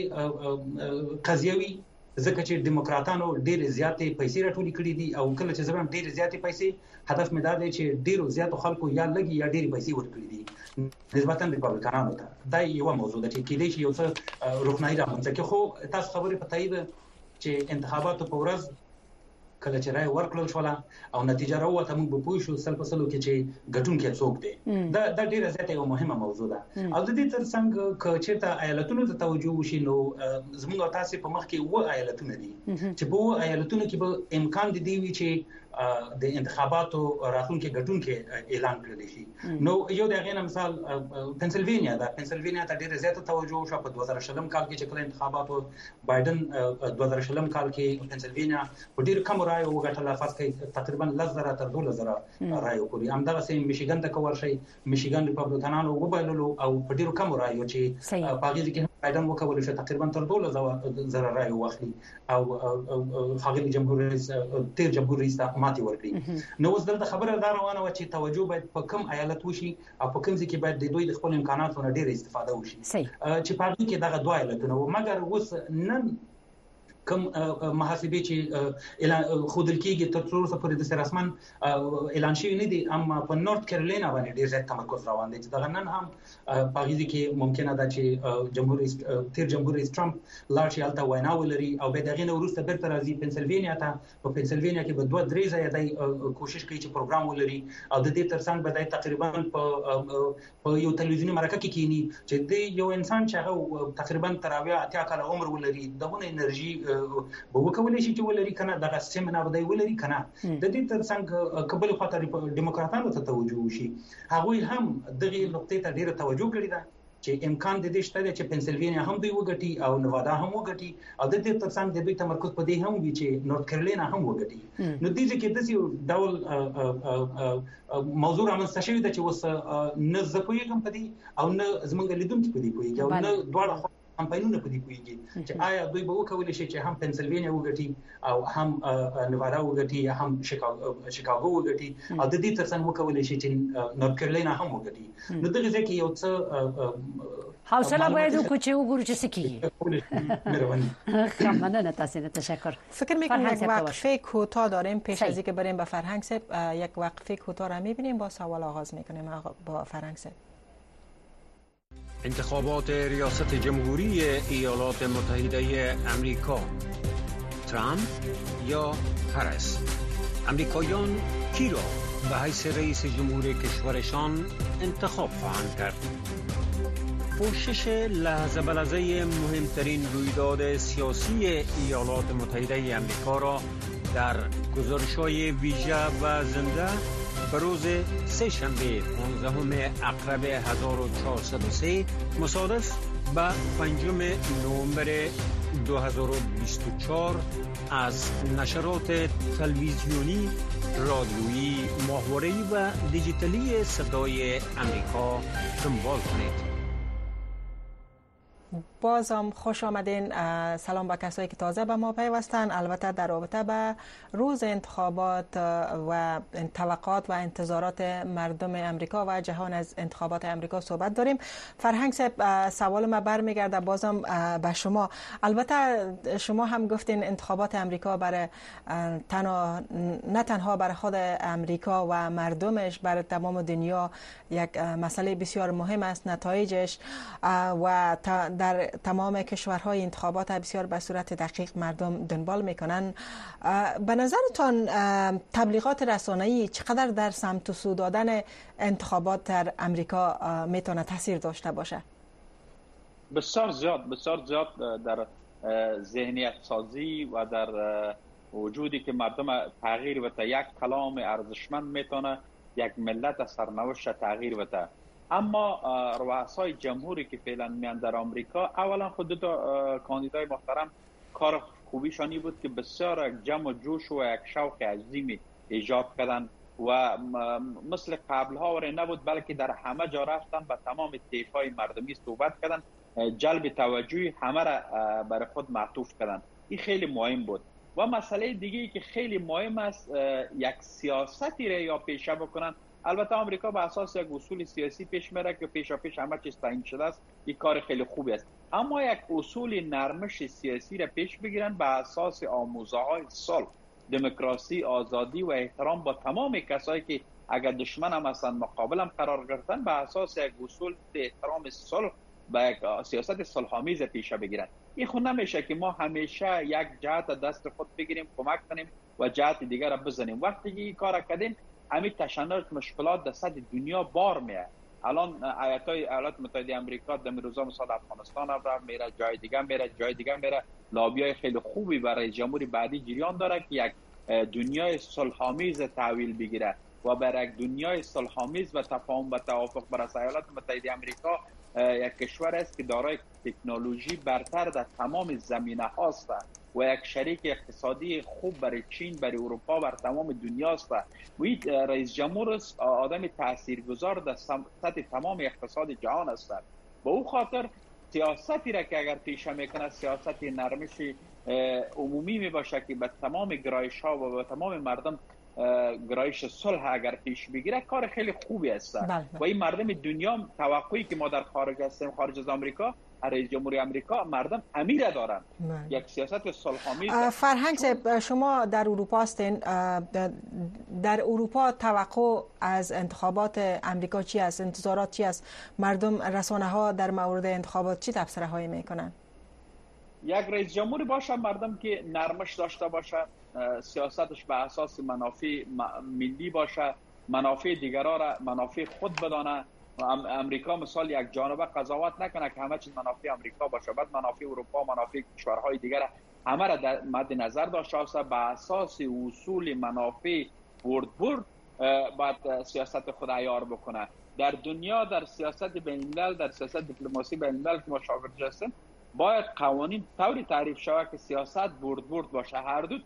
عین قضیه وي، ځکه چې دیموکراتانو ډېر زیاتې پیسې راټولې کړې دي او کله چې زبرم ډېر زیاتې پیسې، هدف مې دا دی چې ډېرو زیاتو خلکو یا لګي یا ډېرې پیسې ورکړي دي نسبتا ریپبلیکانانو ته. دا یو موضوع ده چې کېدای شي یو څه روښنايي رامنځته کړي. خو تاسو خبرې په تایید چې انتخاباتو په ورځ کله چې رای ورکړل شو او نتیجه راووته، موږ به پوه شو سل په سلو کې چې ګټونکی څوک دی. دا ډیره زیاته یو مهمه موضوع ده. او د دې ترڅنګ که چېرته ایالتونو ته توجه وشي، نو زموږ تاسو په مخ کې و ایالتونه دي چې په ایالتونو کې به امکان دی وي چې د انتخاباتو راتلونکي ګټونکي اعلان کړی شي. نو یو د غیر مثال پنسلوانیا ده. پنسلوانیا ته ډیره زیاته توجه شو په 2020 کال کې چې کله انتخاباتو بایدن 2020 کال کې پنسلوانیا په ډیر کم رای وګټله، فرض کړئ تقریبا 10,000 تر 12,000 رای وکړي. همدغه سیم میشیګن ته کول شي، میشیګن ریپبلیکانانو وبایللو او په ډیرو کم رای چې په هغه کې بایدن وکول شي تقریبا تر 12,000 رای واخلي او هغه جمهور رئیس تیر جمهور رئیس ماتي ورکړي. نو اوس دلته خبره دا روانه و چې توجه باید په کوم ایالت وشي او په کوم ځای کې باید د دوی د خپل امکاناتو نه ډېر استفاده وشي چې په هغه کې دغه دوه ایالتونه و. مګر اوس نن کوم محاسبه چې اعلان خودل کېږي تر څو پورې د رسمن اعلان شوی نه دي، اما په نورث کیرولینا باندې ډېر زیات تمرکز روان دی چې دا نن هم په هغه کې ممکنه ده چې تیر جمهور رئیس ټرمپ لاړ شي هلته وینا ولري او به دغه نه وروسته بیرته راځي پنسلوانیا ته. په پنسلوانیا کې به 2-3 ځله د کوشش کوي چې پروګرام ولري او د دې ترڅنګ به د تقریبا په یو تلویزیونی مرکه کې کینی چې د یو انسان چې هغه تقریبا تر 80 کال عمر ولري دغه انرژي به وکولای شي چې ولري کنه دغه سیمه به دی ولري کنه. د دې ترڅنګ قبل خاطر دیموکراتانو ته توجه وشي، هغه هم دغه نقطې ته ډیره توجه کړې ده چې امکان د دې شته چې پنسلوانیا هم دوی وګټي او نوادا هم وګټي او د دې ترڅنګ د دوی تمرکز په دې هم وي چې نورث کیرولینا هم وګټي. نو دې کې د یو ډول موضوع رامنځته شوی د چې اوس نه زپویږم په دې او نه زمونږ لیدونکو په دې پوهیږي او نه دواړه کمپاینونه په دې پوهیږي چې آیا دوی به وکولای شي چې هم پنسلوانیا وګټي او هم نوادا وګټي یا هم شیکاګو وګټي او د دې ترڅنګ وکولای شي چې نورث کیرولینا هم وګټي. نو دغه ځکه یو څه حوصله باید وکړو چې وګورو چې څه کیږي. ممنون تاسو نه تشکر. فکر می‌کنم یک وقفه کوتاه داریم پیش از اینکه بریم به فرهنگ صاحب. یک وقفه کوتاه را می‌بینیم با سوال آغاز می‌کنیم با فرهنگ صاحب. انتخابات ریاست جمهوری ایالات متحده امریکا، ترامپ یا هریس؟ امریکایان کی را به حیث رئیس جمهور کشورشان انتخاب خواهند کرد؟ پوشش لحظه به لحظه مهمترین رویداد سیاسی ایالات متحده امریکا را در گزارش‌های ویژه و زنده به روز سه‌شنبه 15 اکتبر 1403 مصادف به 5 نوامبر 2024 از نشرات تلویزیونی، رادیویی، ماهواره‌ای و دیجیتالی صدای امریکا دنبال کنید. بازم خوش آمدین. سلام به کسایی که تازه به ما پیوستن. البته در رابطه به روز انتخابات و توقعات و انتظارات مردم امریکا و جهان از انتخابات امریکا صحبت داریم. فرهنگ صاحب، سوال ما برمیگرده بازم به شما. البته شما هم گفتین انتخابات امریکا برای نه تنها برای خود امریکا و مردمش، برای تمام دنیا یک مسئله بسیار مهم است. نتایجش و در تمام کشورهای انتخابات بسیار به صورت دقیق مردم دنبال میکنن. به نظرتان تبلیغات رسانه‌ای چقدر در سمت و سو دادن انتخابات در امریکا میتونه تاثیر داشته باشه؟ بسیار زیاد در ذهنیت سازی و در وجودی که مردم تغییر بده. یک کلام ارزشمند میتونه یک ملت سرنوشت تغییر بده. اما رؤسای جمهوری که فعلا میان در آمریکا، اولا خود دو تا کاندیدای محترم کار خوبیشانی بود که بسیار جمع و جوش و یک شوق عظیمی ایجاد کردن و مثل قبلها وره نبود، بلکه در همه جا رفتن به تمام طیف‌های مردمی صحبت کردن، جلب توجه همه را برای خود معطوف کردن. این خیلی مهم بود. و مسئله دیگه که خیلی مهم است، یک سیاستی را یا پیشه بکنن. البته آمریکا به اساس یک اصول سیاسی پیش میره که پیش همه چیز تعیین شده است. این کار خیلی خوبی است. اما یک اصول نرمش سیاسی را پیش بگیرن به اساس آموزه‌های صلح، دموکراسی، آزادی و احترام با تمام کسایی که اگر دشمن هم هستند مقابل هم قرار گرفتن، به اساس یک اصول احترام صلح با یک سیاست صلح‌آمیز پیش بگیرن. این خود نمیشه که ما همیشه یک جهت دست خود بگیریم، کمک کنیم و جهت دیگر را بزنیم. وقتی که این کار کردیم، همین تشنج مشکلات در سطح دنیا بار میاد. الان ایالات متحده آمریکا در روزا مثلا افغانستان میره، جای دیگه میره. لابیای خیلی خوبی برای جمهوری بعدی جریان داره که یک دنیای صلح‌آمیز تحویل بگیره و برای یک دنیای صلح‌آمیز و تفاهم و توافق برای ایالات متحده آمریکا یک کشور است که دارای تکنولوژی برتر در تمام زمینه هاست و یک شریک اقتصادی خوب برای چین، برای اروپا، بر تمام دنیا است. و رئیس جمهور آدم تاثیرگذار در سطح تمام اقتصاد جهان است. با او خاطر سیاستی را که اگر پیشه میکنه، سیاست نرمش عمومی می باشه که به تمام گرایش ها و به تمام مردم گرایش صلح اگر پیش بگیره، کار خیلی خوبی است. و این مردم دنیا توقعی که ما در خارج هستیم، خارج از آمریکا، رئیس جمهوری آمریکا مردم امیر دارن. یک سیاست صلح‌آمیز. فرهنگ صاحب، شما در اروپا هستین. در اروپا توقع از انتخابات امریکا چی است؟ انتظارات چی است؟ مردم، رسانه ها در مورد انتخابات چی تبصره هایی میکنن؟ یک رئیس جمهوری باشه مردم که نرمش داشته باشه، سیاستش به اساس منافع ملی باشه، منافع دیگران را منافع خود بدانه. امریکا مثال یک جانبه قضاوت نکنه که همه چیز منافع امریکا باشه، بعد منافع اروپا، منافع کشورهای دیگر همه را در مد نظر داشته باشه، به اساس اصول منافع برد بعد سیاست خود عیار بکنه. در دنیا در سیاست بین‌الملل، در سیاست دیپلماسی بین‌الملل که ما شاگردش هستیم، باید قوانین طوری تعریف شود که سیاست برد باشه. هر دو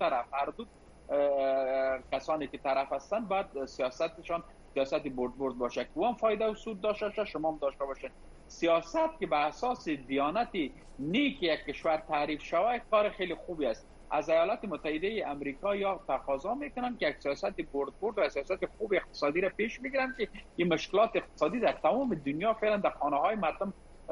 کسانی که طرف هستن باید سیاستشان سیاست برد باشه که هم فایده و سود داشته باشه، شما هم داشته باشه. سیاست که به اساس دیانت نیک یک کشور تعریف شود کار خیلی خوبی است. از ایالات متحده آمریکا یا تقاضا میکنن که یک سیاست برد و سیاست خوب اقتصادی را پیش بگیرن که این مشکلات اقتصادی در تمام دنیا فعلا در خانه های مردم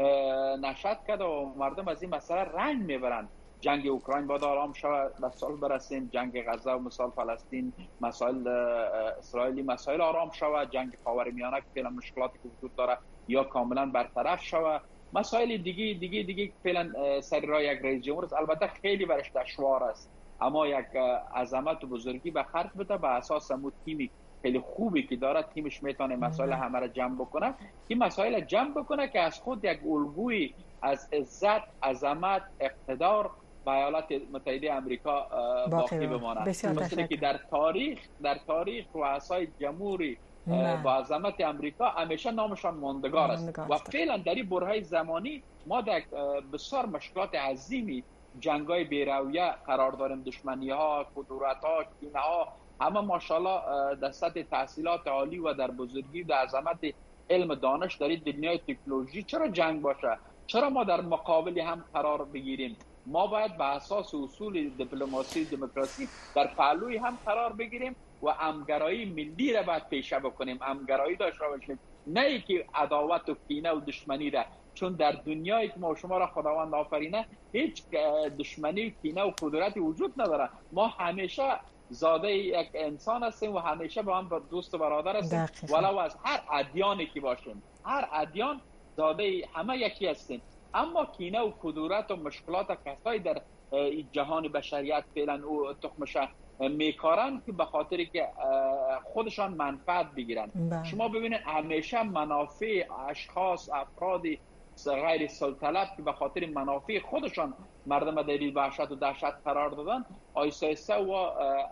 نشأت کرده و مردم از این مسئله رنج میبرند. جنگ اوکراین باید آرام شود، به سال برسیم، جنگ غزه و مثال فلسطین، مسائل اسرائیلی مسائل آرام شود، جنگ خاورمیانه که فعلا مشکلاتی که وجود داره یا کاملا برطرف شود، مسائل دیگه فعلا سر راه یک رئیس جمهور است. البته خیلی برش دشوار است، اما یک عظمت و بزرگی به خرج بده به اساس همون تیمی خیلی خوبی که داره، تیمش میتونه مسائل همه را جمع بکنه، این مسائل جمع بکنه که از خود یک الگوی از عزت، عظمت، اقتدار به ایالات متحده آمریکا باقی بمانه. مثل که در تاریخ رؤسای جمهوری با عظمت آمریکا همیشه نامشان ماندگار است و فعلا در این برهه زمانی ما در بسیار مشکلات عظیمی، جنگ‌های بی‌رویه قرار داریم، دشمنی‌ها، کدورت‌ها، کینه‌ها، همه ماشاءالله در سطح تحصیلات عالی و در بزرگی و در عظمت علم دانش در دنیای تکنولوژی چرا جنگ باشه؟ چرا ما در مقابل هم قرار بگیریم؟ ما باید به اساس اصول دیپلماسی دموکراسی در پهلوی هم قرار بگیریم و همگرایی ملی را باید پیشه بکنیم، همگرایی داشته باشیم، نه ای که عداوت و کینه و دشمنی را، چون در دنیایی که ما شما را خداوند آفرینه هیچ دشمنی و کینه و کدورتی وجود نداره. ما همیشه زاده یک انسان هستیم و همیشه با هم دوست و برادر هستیم، ولو از هر ادیانی که باشیم، هر ادیان زاده همه یکی هستیم. اما کینه و کدورت و مشکلات کسایی در جهان بشریت فعلا او تخمش میکارن که به خاطر که خودشان منفعت بگیرن. شما ببینید همیشه منافع اشخاص، افراد غیر سلطلب که به خاطر منافع خودشان مردم در وحشت و دهشت قرار دادن، آیسته و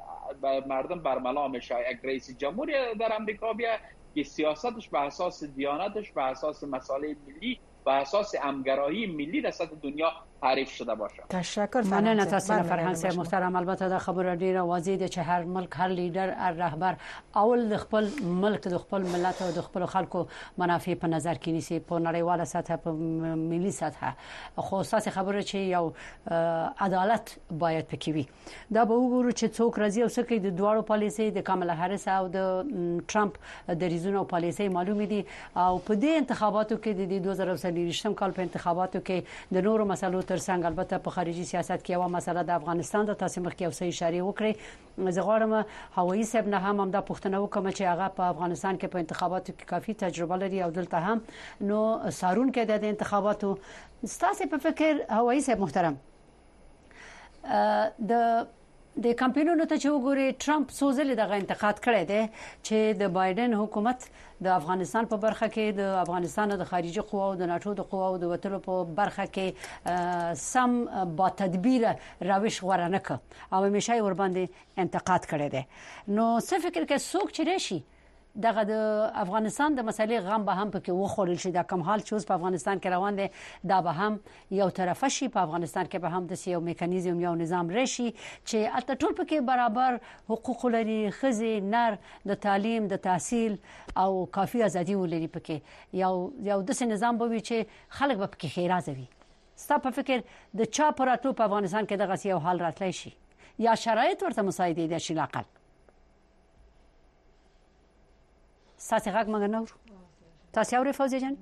مردم برملا میشه. یک رئیس جمهوری در امریکا بیا که سیاستش به اساس دیانتش، به اساس مسائل ملی، به اساس همگرایی ملی در سطح دنیا تعریف شده باشه. تشکر. مننه تاسو فرهنګ صاحب محترم. البته دا خبره ډیره واضح ده چې هر ملک، هر لیډر، هر رهبر اول د خپل ملک، د خپل ملت او د خپل خلکو منافع په نظر کې نیسي په نړیواله سطح، په ملي سطح. خو اساس خبره چې یو عدالت باید پکې وي. دا به وګورو چې څوک راځي او څه کوي. د دوړو پالیسي د کاملا هریس او د ټرمپ د ریزونو پالیسي معلومه دي او په دې انتخاباتو کې د 2023 کال په انتخاباتو کې د نورو مسلو ترڅنګ البته په خارجي سیاست کې یو مسله د افغانستان د تاسو مخ کې اوسې اشاره وکړي. زه غواړم هوایي صاحب نه هم دا پوښتنه وکم چې هغه په افغانستان کې په انتخاباتو کې کافي تجربه لري او دلته هم نو سارون کې د انتخاباتو ستاسو په فکر هوایي صاحب محترم د کمپاینونو ته چې وګوري ټرمپ سوزل دغه انتقاد کړی دی چې د بایدن حکومت د افغانستان په برخه کې د افغانستان د خارجي قواو د ناتو د قواو د وټلو په برخه کې سم با تدبیر روش ورانه ک او همیشه ور باندې انتقاد کړی دی. نو څه فکر کې څوک چې راشي دغه د افغانستان د مسلې غم به هم پکې وخورل شي. دا کم حال چې اوس په افغانستان کې روان دی دا به هم یو طرفه شي. په افغانستان کې به هم د یو میکانیزم یو نظام راشي چې البته ټول پکې برابر حقوق لري، خزي نر د تعلیم، د تحصیل او کافي ازادي ولري. پکې یو د نظام به وي چې خلک به پکې خیرازه وي. ستا په فکر د چا پراتو په افغانستان کې دغه یو حال راتلی شي یا شرایط ورته مساعد دي شي لاقل؟ ساسي غاګ مګ نور تاسو اوري فوزي جان؟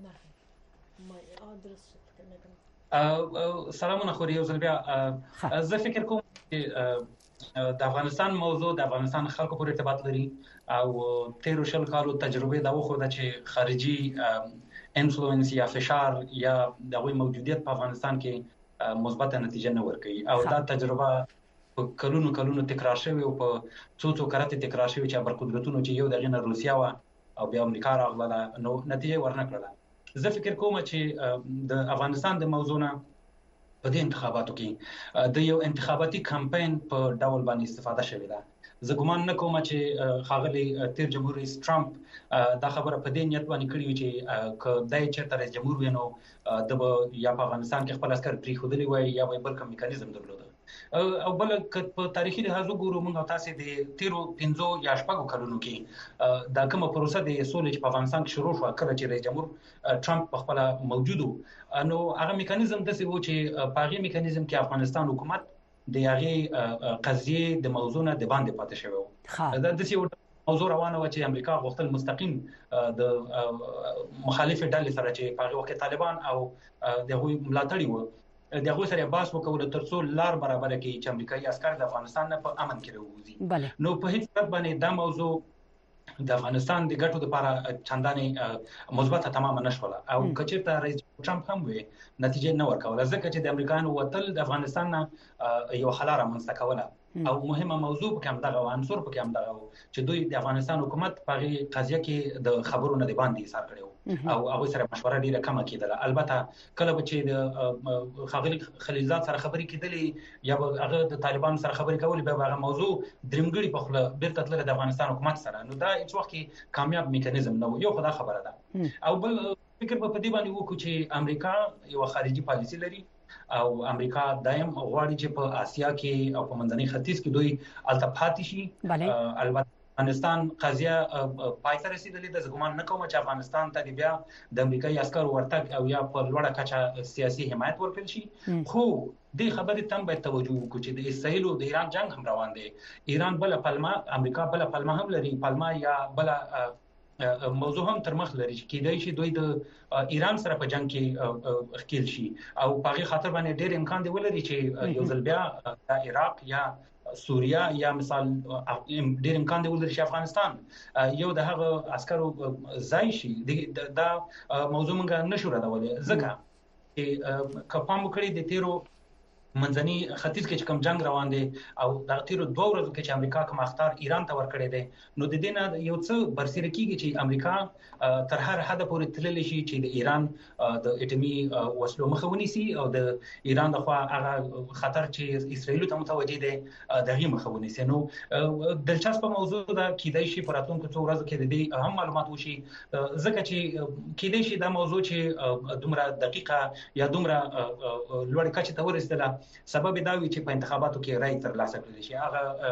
سلامونه خوري یو ځل بیا. زه فکر کوم چې د افغانستان موضوع د افغانستان خلکو پورې ارتباط لري او 13 کالو تجربه دا وخوده چې خارجي انفلوئنس یا فشار یا دغه موجودیت په افغانستان کې مثبت نتیجه نه ورکوي او دا تجربه په کلونو تکرار شوی او په څو کرات تکرار شوی چې برقدرتونو چې یو دغه نه روسیا او بیا امریکا راغله نو نتیجه ورنکړه. زه فکر کوم چې د افغانستان د موضوع نه په دې انتخاباتو کې د یو انتخاباتي کمپاین په ډول باندې استفاده شوې ده. زه ګومان نه کوم چې ښاغلي تیر جمهور رئیس ټرمپ دا خبره په دې نیت باندې کړې وي چې کدی چې رئیس جمهور وي نو د یا په افغانستان کې خپل عسكر پریښودلي وای یا به بل کوم میکانیزم درلوده. او بل په تاریخي لحاظ وګورو موږ تاسو د تیرو 15 یا 16 کلونو کې دا کومه پروسه د سولې چې په افغانستان کې شروع شو کله چې رئیس جمهور ټرمپ په خپل موجودو نو هغه میکانیزم د څه و چې په هغه میکانیزم کې افغانستان حکومت د هغه قضیه د موضوع نه د باندې پاتې شوی و. دا د څه موضوع روانه و چې امریکا غوښتل مستقیم د مخالف ډلې سره چې په هغه وخت طالبان او دغه ملاتړي وو دغه سره باس وکول ترڅو لار برابر کړي چې امریکایي عسكر د افغانستان نه په امن کې راوځي. نو په هیڅ صورت باندې دا موضوع د افغانستان د ګټو لپاره چندانې مثبت تمام نشوله او کچېرته رئیس ټرمپ هم وي نتیجه نه ورکوله ځکه چې د امریکایانو وتل د افغانستان نه یو خلاره منځته کوله او مهمه موضوع په کوم دغه عنصر په کوم دغه چې دوی د افغانستان حکومت په قضیه کې د خبرونو د باندې ایثار کړو او هغه سره مشوره ډیره کمه کیدله. البته کله چې د خاغلی خلیلزاد سره خبرې کیدلې یا هغه د طالبانو سره خبرې کولې به هغه موضوع درمګړي په خپل بیرته تل د افغانستان حکومت سره نو دا هیڅ وخت کامیاب میکانیزم نه یو خدای خبره ده. او بل فکر په دې باندې وکړو چې امریکا یو خارجي پالیسی لري او امریکا دایم غواړي چې په آسیا کې او په منځني ختیځ کې دوی التفات شي. البته افغانستان قضیه پای ته رسیدلې ده. ګومان نه کوم چې افغانستان ته بیا د امریکایي عسکرو ورتګ او یا په لوړه کچه سیاسي حمایت ورکړل شي. خو د خبرې تم باید توجه وکړو چې د اسرائیل او د ایران جنگ هم روان دی. ایران بل پلمه امریکا بل پلمه هم لري پلمه یا بل موضوع هم تر مخ لري چې کېدای شي دوی د ایران سره په جنگ کې ښکیل شي او په هغه خاطر باندې ډېر امکان دی ولري چې یو ځل بیا د عراق یا سوریا یا مثال ډېر امکان دی ولري چې افغانستان یو د هغه عسکرو ځای شي. دا موضوع موږ نشو ردولای ځکه چې کپام وکړي د تیرو منځني ختیځ کې کوم جنگ روان دي او د تیرو 2 ورځو کې چې امریکا کوم اختیار ایران ته ورکړی دی نو د دې نه یو څه برسېره کیږي چې امریکا تر هر حد پورې تللی شي چې د ایران د اټومي وسلو مخه ونیسي او د ایران د خوا هغه خطر چې اسرائیل ته متوجه دی دغه مخه ونیسي. نو دلچسپه موضوع ده کېدای شي په راتلونکو 2 ورځو کې د دې هم معلومات وشي ځکه چې کېدای شي دا موضوع چې دومره دقیقه یا دومره لوړ کچه ته ورسېدله سبب دا وي چې په انتخاباتو کې رائے ترلاسه کړل شي.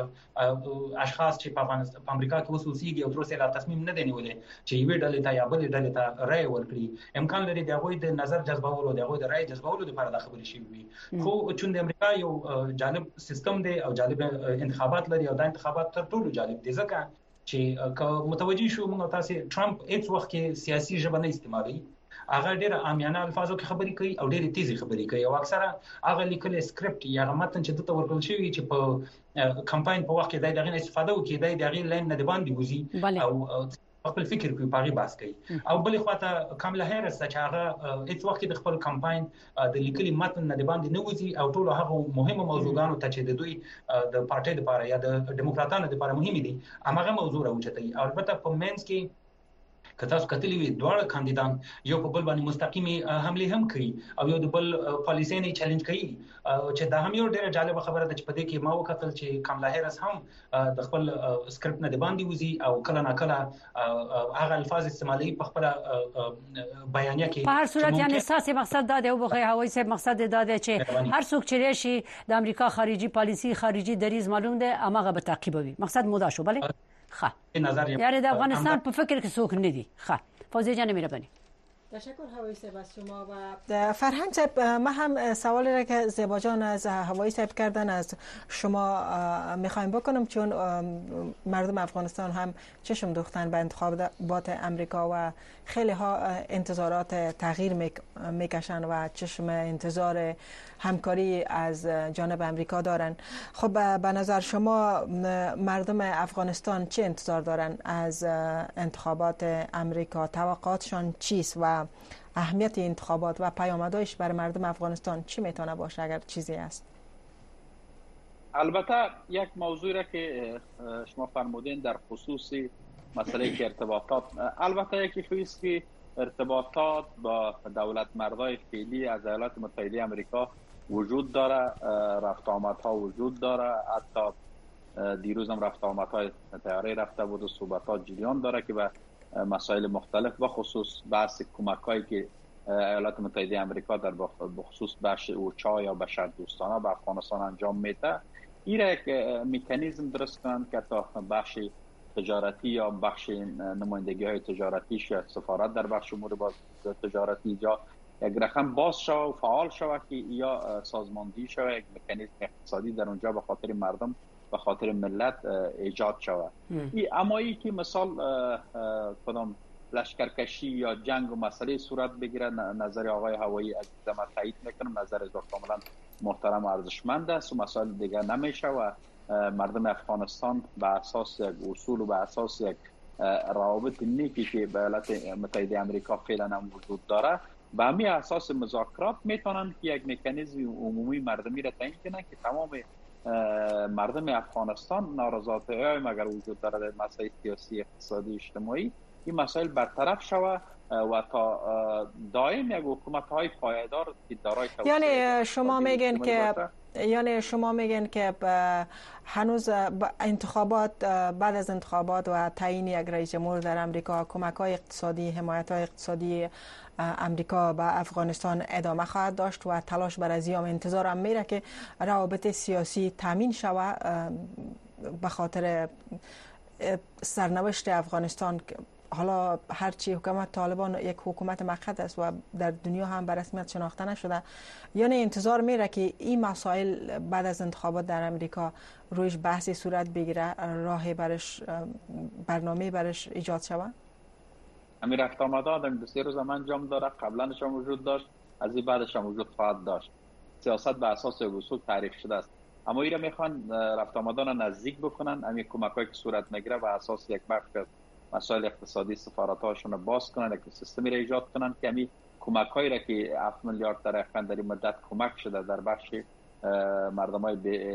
هغه اشخاص چې په امریکا کې اوسېږي او تر اوسه لا تصمیم نه دی نیولې چې یوې ډلې ته یا بلې ډلې ته رائے ورکړي امکان لري د هغوی د نظر جذبولو د هغوی د رائے جذبولو لپاره د خبرې شي وي. خو چې د امریکا یو جالب سیستم دی او جالب انتخابات لري او دا انتخابات تر ټولو جالب دي ځکه چې متوجي شو موږ تاسو ټرمپ هیڅ وخت کې سیاسي ژبه نه استعمالوي. هغه ډېر عامیانه الفاظو کې خبرې کوي او ډېر تیزی خبرې کوي او اکثره هغه لیکل سکرپټ یا متن چې دته ورکول شوی چې په کمپاین په وخت کې دغه استفاده وکړي دغه لاین نه دی باندې وزي او خپل فکر کوي پاري باس کوي. او بلې خواته کاملا هریس چې هغه هیڅ وخت د خپل کمپاین د لیکلي متن نه دی باندې نه وزي او ټول هغه مهمه موضوعګانو ته چې د دوی د پارټي لپاره یا د دیموکراتانو لپاره مهم دي هغه موضوع راوچتي. البته په مینس کې که تاسو کتلی وي دواړه کاندیدان یو په بل باندې مستقیمي حمله هم کوي او یو د بل پالیسي نه چیلنج کوي چې دا هم یو ډېر جالب خبره ده چې په دې کې ما وکتل چې کاملا هریس هم د خپل سکرپټ نه باندې وزي او کله نه کله هغه الفاظ استعمالي په خپل بیانیه کې. په هر صورت یعنی اساسي مقصد دا دی او بغیر هوایي سه مقصد دا دی چې هر څوک چې راشي د امریکا خارجي پالیسي خارجي دریز معلوم ده امغه به تعقیبوي. مقصد مودا شو بله خا یعنی در افغانستان په فکر کې څوک نه دي. خا فوزیه جان مهربانی. تشکر هوایی صاحب از شما و فرهنگ صاحب. ما هم سوالی را که زیبا جان از هوایی صاحب کردن از شما میخوایم بکنم چون مردم افغانستان هم چشم دوختن به انتخابات امریکا و خیلی ها انتظارات تغییر میکشن و چشم انتظار همکاری از جانب امریکا دارن. خب به نظر شما مردم افغانستان چه انتظار دارن از انتخابات امریکا؟ توقعاتشان چیست و اهمیت انتخابات و پیامدهایش برای مردم افغانستان چی میتونه باشه اگر چیزی است؟ البته یک موضوع را که شما فرمودین در خصوص مسئله که ارتباطات، البته یکی خویست که ارتباطات با دولت مردای فعلی از ایالات متحده آمریکا وجود داره، رفت آمدها وجود داره. حتی دیروز هم رفت آمدهای طیاره رفته بود و صحبتات جریان داره که به مسائل مختلف بخصوص بحث کمک‌هایی که ایالات متحده آمریکا در بخصوص بخش اوچا یا بشردوستانه به افغانستان انجام میده. این یک مکانیزم درست کنند که تا بخش تجارتی یا بخش نمایندگی‌های تجارتی شاید سفارت در بخش امور تجارتی جا یک رقم باز شود و فعال شود که یا سازماندهی شود، یک مکانیزم اقتصادی در اونجا به خاطر مردم به خاطر ملت ایجاد شود. اما ای که مثال کدام لشکرکشی یا جنگ و مسئله صورت بگیره، نظر آقای هوایی عزیز ما تایید میکنم، نظر از کاملا محترم و ارزشمند است و مسائل دیگر نمیشه و مردم افغانستان به اساس یک اصول و به اساس یک روابط نیکی که به ایالات متحده آمریکا فعلا هم وجود داره، به همین اساس مذاکرات میتونن که یک مکانیزم عمومی مردمی را تعیین کنن که تمام مردم افغانستان نارضایتی مگر وجود داره در مسائل سیاسی، اقتصادی، اجتماعی، این مسائل برطرف شود و تا دائم یک حکومت‌های پایدار که دارای توسعه. یعنی شما میگن که هنوز انتخابات، بعد از انتخابات و تعیین یک رئیس جمهور در امریکا، کمک‌های اقتصادی، حمایت‌های اقتصادی امریکا به افغانستان ادامه خواهد داشت و تلاش بر ازیام انتظارم میره که روابط سیاسی تامین شود به خاطر سرنوشت افغانستان. حالا هرچی حکومت طالبان یک حکومت مؤقت است و در دنیا هم به رسمیت شناخته نشده، یعنی انتظار میره که این مسائل بعد از انتخابات در امریکا رویش بحثی صورت بگیره، راه برش، برنامه برش ایجاد شود. همین رفت آمده آدم 2 روز هم انجام داره، قبلنش هم وجود داشت، از این بعدش هم وجود خواهد داشت. سیاست به اساس اصول تعریف شده است، اما اینا میخوان رفت آمدان نزدیک بکنن. همین کمک‌هایی که صورت میگیره به اساس یک بخش مسائل اقتصادی سفارت‌هاشون رو باز کنن، یک سیستمی را ایجاد کنن که همین کمک‌هایی را که 7 میلیارد تقریباً در این مدت کمک شده در بخش مردمای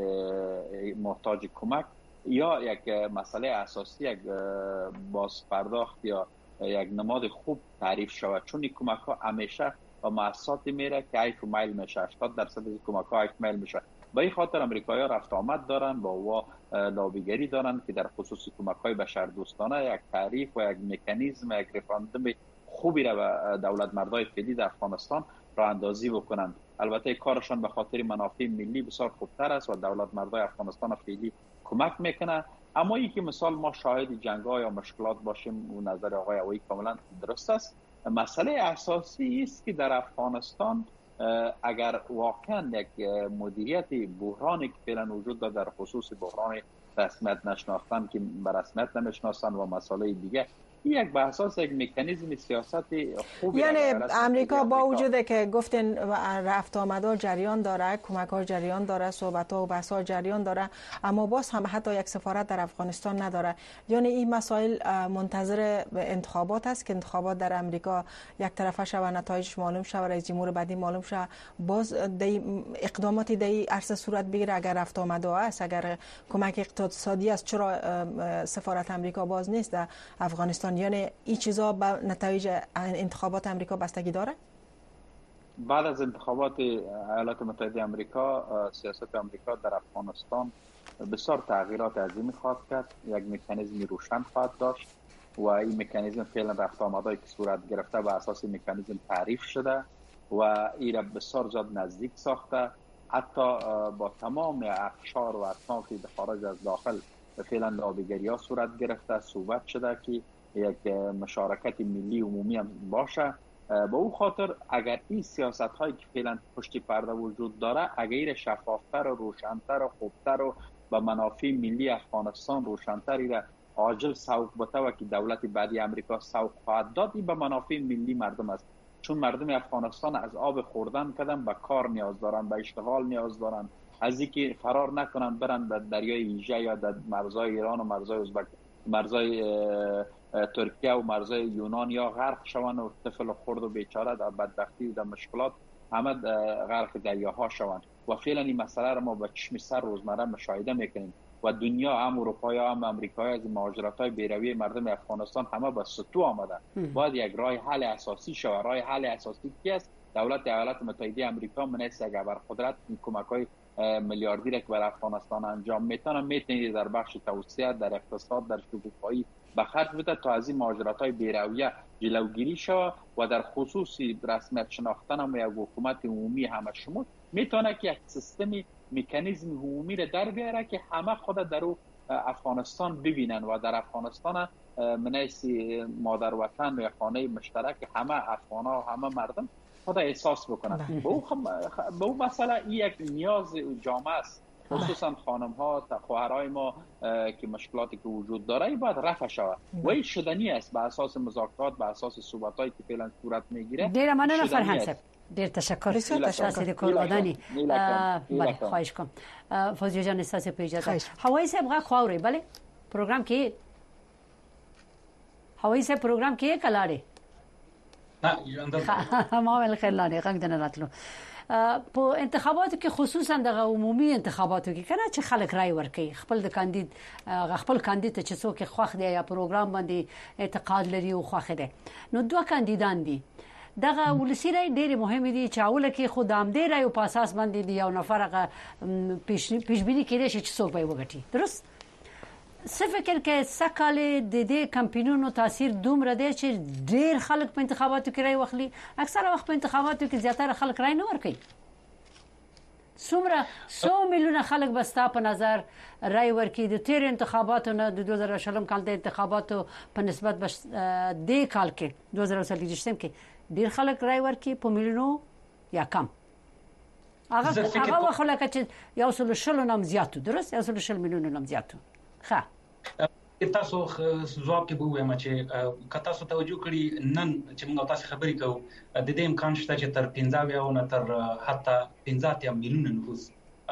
محتاج کمک، یا یک مسئله اساسی، یک باز پرداخت یا یک نماد خوب تعریف شود، چون این کمک‌ها همیشه با مؤسساتی میره که ایف مایل میشه، 80% از کمک‌ها ایف مایل میشه. به این خاطر امریکایی‌ها رفت آمد دارن، با لابیگری دارن که در خصوص کمک‌های بشردوستانه یک تعریف و یک مکانیزم، یک رفراندوم خوبی را به دولت مردای فعلی در افغانستان راه اندازی بکنن. البته کارشان به خاطر منافع ملی بسیار خوبتر است و دولت مردای افغانستان فعلی کمک میکنه. اما این که مثال ما شاهد جنگ‌ها یا مشکلات باشیم و نظر آقای هوایی کاملا درست است. مسئله اساسی است که در افغانستان اگر واقعا یک مدیریت بحرانی که فعلا وجود داره در خصوص بحران رسمیت نشناختن که به رسمیت نمیشناسن و مسائل دیگه، یک به اساس یک مکانیزم سیاست خوبی، یعنی امریکا با وجود که گفتین رفت آمدها جریان داره، کمک‌ها جریان داره، صحبت‌ها و بحث‌ها جریان داره، اما باز هم حتی یک سفارت در افغانستان نداره. یعنی این مسائل منتظر انتخابات است که انتخابات در امریکا یک طرفه شود، نتایجش معلوم شود، رئیس جمهور بعدی معلوم شود، باز اقداماتی در عرصه صورت بگیره. اگر رفت آمدها است، اگر کمک اقتصادی است، چرا سفارت امریکا باز نیست در افغانستان؟ یعنی این چیزا به نتایج انتخابات امریکا بستگی داره؟ بعد از انتخابات ایالات متحده آمریکا، سیاست آمریکا در افغانستان بسیار تغییرات عظیمی خواهد کرد. یک مکانیزم روشن خواهد داشت و این مکانیزم فعلا رفت آمدایی که صورت گرفته به اساس مکانیزم تعریف شده و این را بسیار زیاد نزدیک ساخته. حتی با تمام اقشار و اطنافی به خارج از داخل فعلا لابیگری‌ها صورت گرفته، صحبت شده که یک مشارکت ملی عمومی هم باشه. با او خاطر اگر این سیاست هایی که فعلا پشت پرده وجود داره، اگر شفافتر و روشنتر و خوبتر و به منافع ملی افغانستان روشنتر را عاجل سوق بده و که دولت بعدی امریکا سوق خواهد داد، این به منافع ملی مردم است. چون مردم افغانستان از آب خوردن کردن به کار نیاز دارن، به اشتغال نیاز دارن، از اینکه فرار نکنن برن به دریای ایژه یا در مرزهای ایران و مرزهای ازبک، مرزهای ترکیه و مرزهای یونان یا غرق شوند و طفل خرد و بیچاره در بدبختی و در مشکلات همه غرق دریاها شوند. و فعلا این مسئله را ما به چشم سر روزمره مشاهده میکنیم و دنیا، هم اروپایی هم امریکایی، از مهاجرت‌های بیروی مردم افغانستان همه به سطوح آمدن. باید یک راه حل اساسی شود. راه حل اساسی کی است؟ دولت ایالات متحده آمریکا منیست یک ابرقدرت کمک‌های میلیاردی را که بر افغانستان انجام میتونه در بخش توسعه، در اقتصاد، در شکوفایی به خرج بده تا از این مهاجرت‌های بی‌رویه جلوگیری شود و در خصوص رسمیت شناختن هم یک حکومت عمومی همه شمول میتونه که یک سیستم مکانیزم عمومی را در بیاره که همه خود در افغانستان ببینن و در افغانستان منیست مادر وطن و خانه مشترک همه افغان‌ها و همه مردم خود احساس بکنن. به اون مسئله این یک نیاز جامعه است، خصوصا خانم ها خواهرای ما که مشکلاتی که وجود داره باید رفع شود و این شدنی است به اساس مذاکرات، به اساس صحبت‌هایی که فعلا صورت میگیره. دیر ممنون فرهنگ صاحب، دیر تشکر. سید کلبادانی بله خواهش کنم. فوزیه جان استاسی په اجازه هوایی صاحب غا خواوري بله پروګرام کې هوایی صاحب پروګرام کې کلاړي نه ما ول خلانه غږ نه راتلو په انتخاباتو کې خصوصا د عمومي انتخاباتو کې کنه چې خلک رائے ورکړي خپل کاندید چې څوک خوښ دی یا پروګرام باندې اعتقاد لري او خوښ دی نو دوه کاندیدان دي دغه ولسی رائے ډېر مهم دي چې اول کې خدام دی رائے په اساس باندې دی یو نفر پیشبینی کړي چې څوک به وګټي درست څه فکر کې سکاله د دې کمپاینونو تاثیر دومره دی چې ډېر خلک په انتخاباتو کې رائے واخلي اکثره وخت په انتخاباتو کې زیاتره خلک رائے نه ورکوي څومره 100 میلیونه خلک بستا په نظر رائے ورکړي د تیر انتخاباتو نه د 2020 کال د انتخاباتو په نسبت د کال کې 2023 کې ډېر خلک رائے ورکړي په میلیونو یا کم هغه وخت چې یو سل شل نم زیاتو درست یو سل شل میلیونه نم زیاتو ښه تاسو ځواب کې به وایم چې کتا سو توجه کړی نن چې موږ تاسو خبرې کوو د دې امکان شته چې تر 15 او نه تر حتی 15 میلیونه نفوس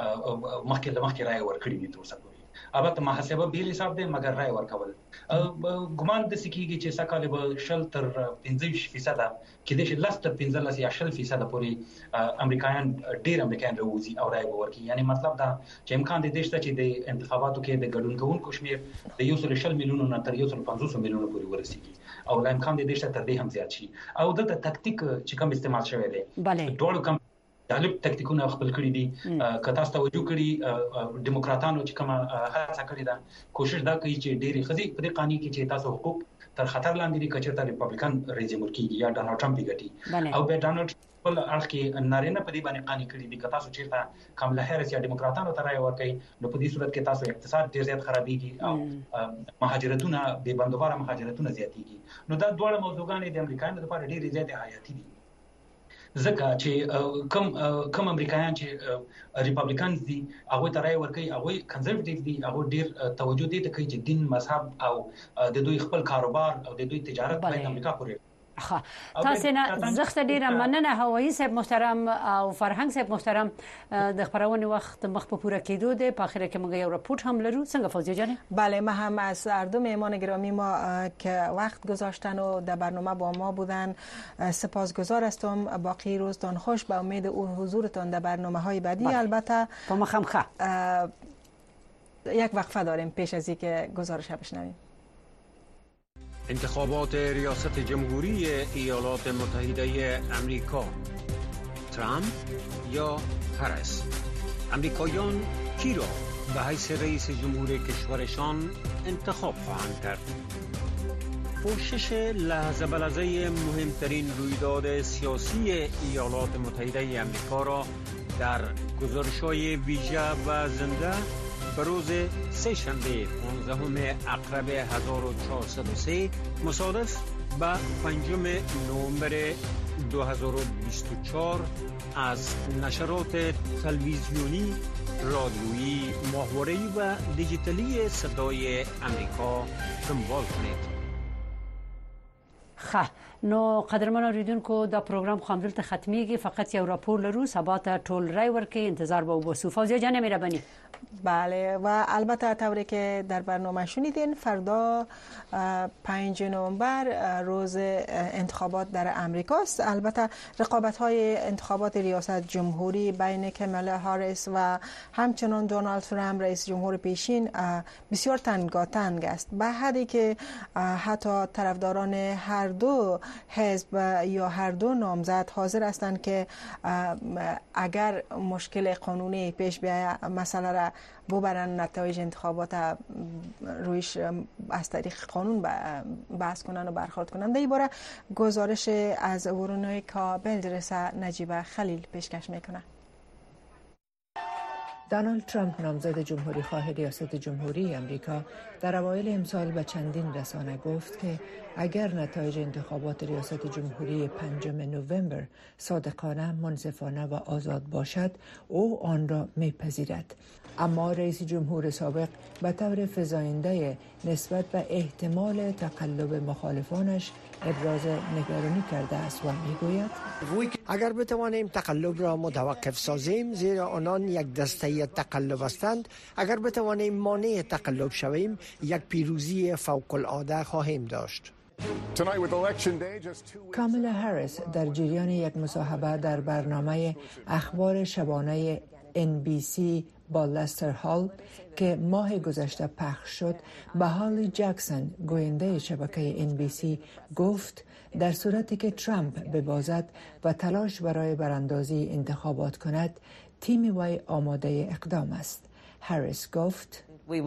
مخکې رائے ورکړي دي تر اوسه البته محاسبه بیل حساب دی مګر رائے ورکول ګمان د سکیږي چې سکاله به شل تر 15% کې د شل تر 15 یا 10% پورې امریکایان ډیر امریکایان راوځي او رائے ورکړي یعنی مطلب دا چې امکان دی چې د انتخاباتو کې د ګډون کوونکو شمیر د 140 میلیونو نه تر 150 میلیونو پورې ورسیږي او امکان دی چې تر دې هم زیات شي او د تکتیک چې کوم استعمال شوی دی ټول کم طالب تکتیکونه خپل کړی دي کتا ست توجه کړی دیموکراتانو چې کومه هڅه کړې ده کوشش دا کوي چې ډېری خزي په دې قانون کې چې تاسو حقوق تر خطر لاندې دي کچته ریپبلیکن رئیس جمهور کیږي یا ډونالد ټرمپ پیګټي او به ډونالد ټرمپ اړخ کې نارینه په دې باندې قانون کړی دي کتا سو چیرته کاملا هریس یا دیموکراتانو تر راي ورکړي نو په دې صورت کې تاسو اقتصاد ډیر زیات خرابېږي او مهاجرتونه به بندوباره مهاجرتونه زیاتېږي نو دا ډول موضوعګان د امریکایانو لپاره ډیر زیات حیاتي دي ځکه چې کوم امریکایان چې ریپبلیکانز دي هغه ترای ورکي هغه کنزرواتیو دي هغه ډیر توجه دي ته کوي چې دین مذهب او د دوی خپل کاروبار او د دوی تجارت په امریکا پورې تاسو نه زخته ډیره مننه هوایی صاحب محترم او فرهنګ صاحب محترم د خبرونه وخت مخ په پوره کېدو ده په اخر کې موږ یو راپورت هم لرو څنګه فوزیه جان بله ما هم از هر دو مهمان گرامی ما که وقت گذاشتن و در برنامه با ما بودن سپاسگزار هستم باقی روزتان خوش به امید حضورتان در برنامه‌های بعدی البته با ما خمخه یک وقفه داریم پیش از اینکه گزارش بشنویم انتخابات ریاست جمهوری ایالات متحده امریکا ترامپ یا هریس امریکایان کی را به حیث رئیس جمهور کشورشان انتخاب خواهند کرد پوشش لحظه به لحظه مهمترین رویداد سیاسی ایالات متحده امریکا را در گزارش‌های ویژه و زنده به روز سه‌شنبه 15 اکتبر 1403 مصادف به 5 نوامبر 2024 از نشرات تلویزیونی، رادیویی، ماهواره‌ای و دیجیتالی صدای آمریکا دنبال کنید. نو قدرمن اوریدونکو دا پروگرام خامدلته ختمیږي فقط یو راپور لرو سبا ته ټول رای ورکې انتظار به وباسو فوزیه جان مهرباني بله و البته طوری که در برنامه شنیدین فردا 5 نوامبر روز انتخابات در امریکاست البته رقابت‌های انتخابات ریاست جمهوری بین کامالا هاریس و همچنان دونالد ترامپ رئیس جمهور پیشین بسیار تنگاتنگ است به حدی که حتی طرفداران هر دو حزب یا هر دو نامزد حاضر هستند که اگر مشکل قانونی پیش بیاید مسئله را ببرن نتایج انتخابات رویش از طریق قانون بحث کنن و برخورد کنن. در این باره گزارش از ورونیکا بلدرس نجیب خلیل پیشکش میکنه. دونالد ترامپ نامزد جمهوری خواه ریاست جمهوری امریکا در اوایل امسال به چندین رسانه گفت که اگر نتایج انتخابات ریاست جمهوری 5 نوامبر صادقانه، منصفانه و آزاد باشد، او آن را میپذیرد. اما رئیس جمهور سابق به طور فزاینده نسبت به احتمال تقلب مخالفانش ابراز نگرانی کرده است و میگوید اگر بتوانیم تقلب را متوقف سازیم، زیرا آنان یک دسته تقلب هستند، اگر بتوانیم مانع تقلب شویم، یک پیروزی فوق العاده خواهیم داشت. کامالا هریس در جریان یک مصاحبه در برنامه اخبار شبانه NBC با لستر هال که ماه گذشته پخش شد، به هالی جکسون گوینده شبکه NBC گفت در صورتی که ترامپ ببازد و تلاش برای براندازی انتخابات کند، تیم وی آماده اقدام است. هریس گفت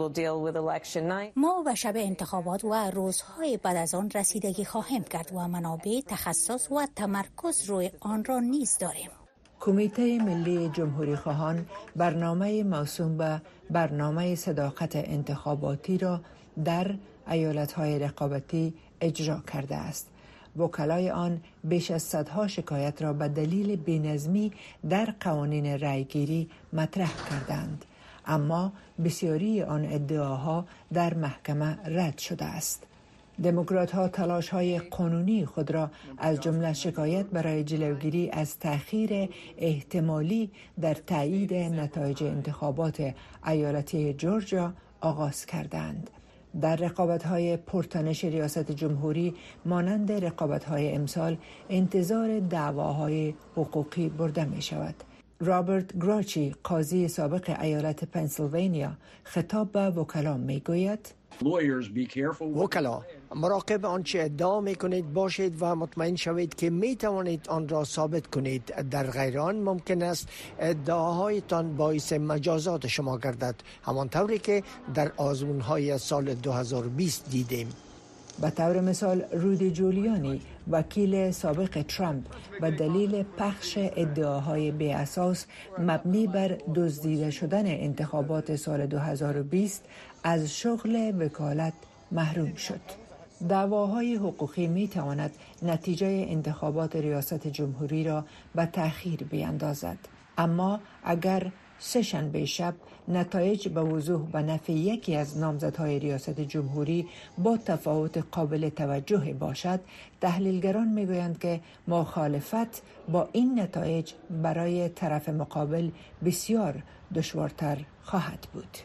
ما به شب انتخابات و روزهای بعد از آن رسیدگی خواهیم کرد و منابع تخصص و تمرکز روی آن را نیز داریم. کمیته ملی جمهوری خواهان برنامه موسوم به برنامه صداقت انتخاباتی را در ایالت‌های رقابتی اجرا کرده است. وکلای آن بیش از صدها شکایت را به دلیل بی‌نظمی در قوانین رأیگیری مطرح کردند، اما بسیاری آن ادعاها در محکمه رد شده است. دموکرات‌ها تلاش‌های قانونی خود را از جمله شکایت برای جلوگیری از تأخیر احتمالی در تایید نتایج انتخابات ایالتی جورجیا آغاز کردند. در رقابت‌های پرتنش ریاست جمهوری مانند رقابت‌های امسال انتظار دعواهای حقوقی برده می‌شود. رابرت گراچی، قاضی سابق ایالت پنسیلوانیا، خطاب به وکلا می‌گوید وکلا، مراقب آنچه ادعا میکنید باشید و مطمئن شوید که میتوانید آن را ثابت کنید. در غیر آن ممکن است ادعاهایتان باعث مجازات شما گردد، همانطوری که در آزمون‌های سال 2020 دیدیم. به طور مثال رودی جولیانی، وکیل سابق ترامپ، به دلیل پخش ادعاهای بی اساس مبنی بر دزدیده شدن انتخابات سال 2020 از شغل وکالت محروم شد. دعواهای حقوقی می تواند نتیجه انتخابات ریاست جمهوری را به تأخیر بیاندازد، اما اگر سه‌شنبه شب نتایج به وضوح به نفع یکی از نامزدهای ریاست جمهوری با تفاوت قابل توجه باشد، تحلیلگران میگویند که مخالفت با این نتایج برای طرف مقابل بسیار دشوارتر خواهد بود.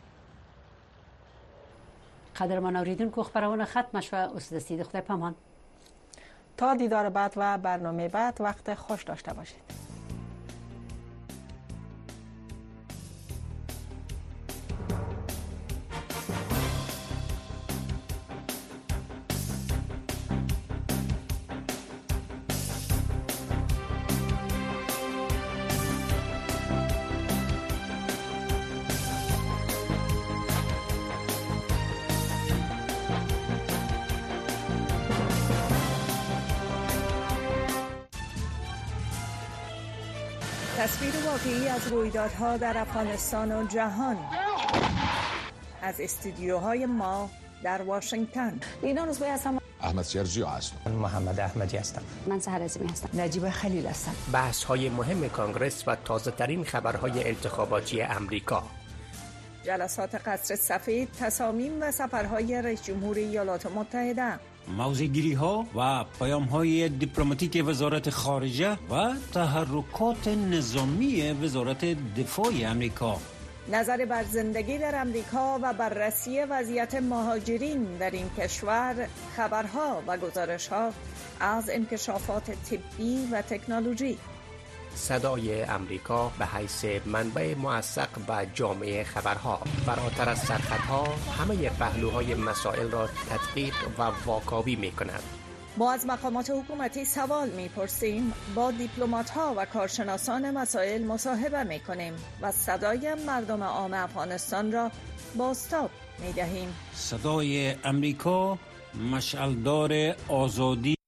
قدرمن اوریدونکو، خبرونه ختم شو. استاد خدای پامان. تا دیدار بعد و برنامه بعد، وقت خوش داشته باشید. تصویر واقعی از رویدادها در افغانستان و جهان از استودیوهای ما در واشنگتن. اینا روزبه هستم. احمد سرجی هستم. محمد احمدی هستم. من سحر عظیمی هستم. نجیب خلیل هستم. بحث های مهم کانگرس و تازه ترین خبرهای انتخاباتی امریکا. جلسات قصر سفید، تصامیم و سفرهای رئیس جمهور ایالات متحده. موضع‌گیری ها و پیام های دیپلماتیک وزارت خارجه و تحرکات نظامی وزارت دفاع امریکا. نظر بر زندگی در امریکا و بررسی وضعیت مهاجرین در این کشور، خبرها و گزارش‌ها از انکشافات طبی و تکنولوژی. صدای امریکا به حیث منبع موثق و جامع خبرها، فراتر از سرخطها همه پهلوهای مسائل را تدقیق و واکاوی می کند. ما از مقامات حکومتی سوال می‌پرسیم، با دیپلمات‌ها و کارشناسان مسائل مصاحبه می‌کنیم و صدای مردم عام افغانستان را بازتاب می‌دهیم. صدای امریکا، مشعلدار آزادی.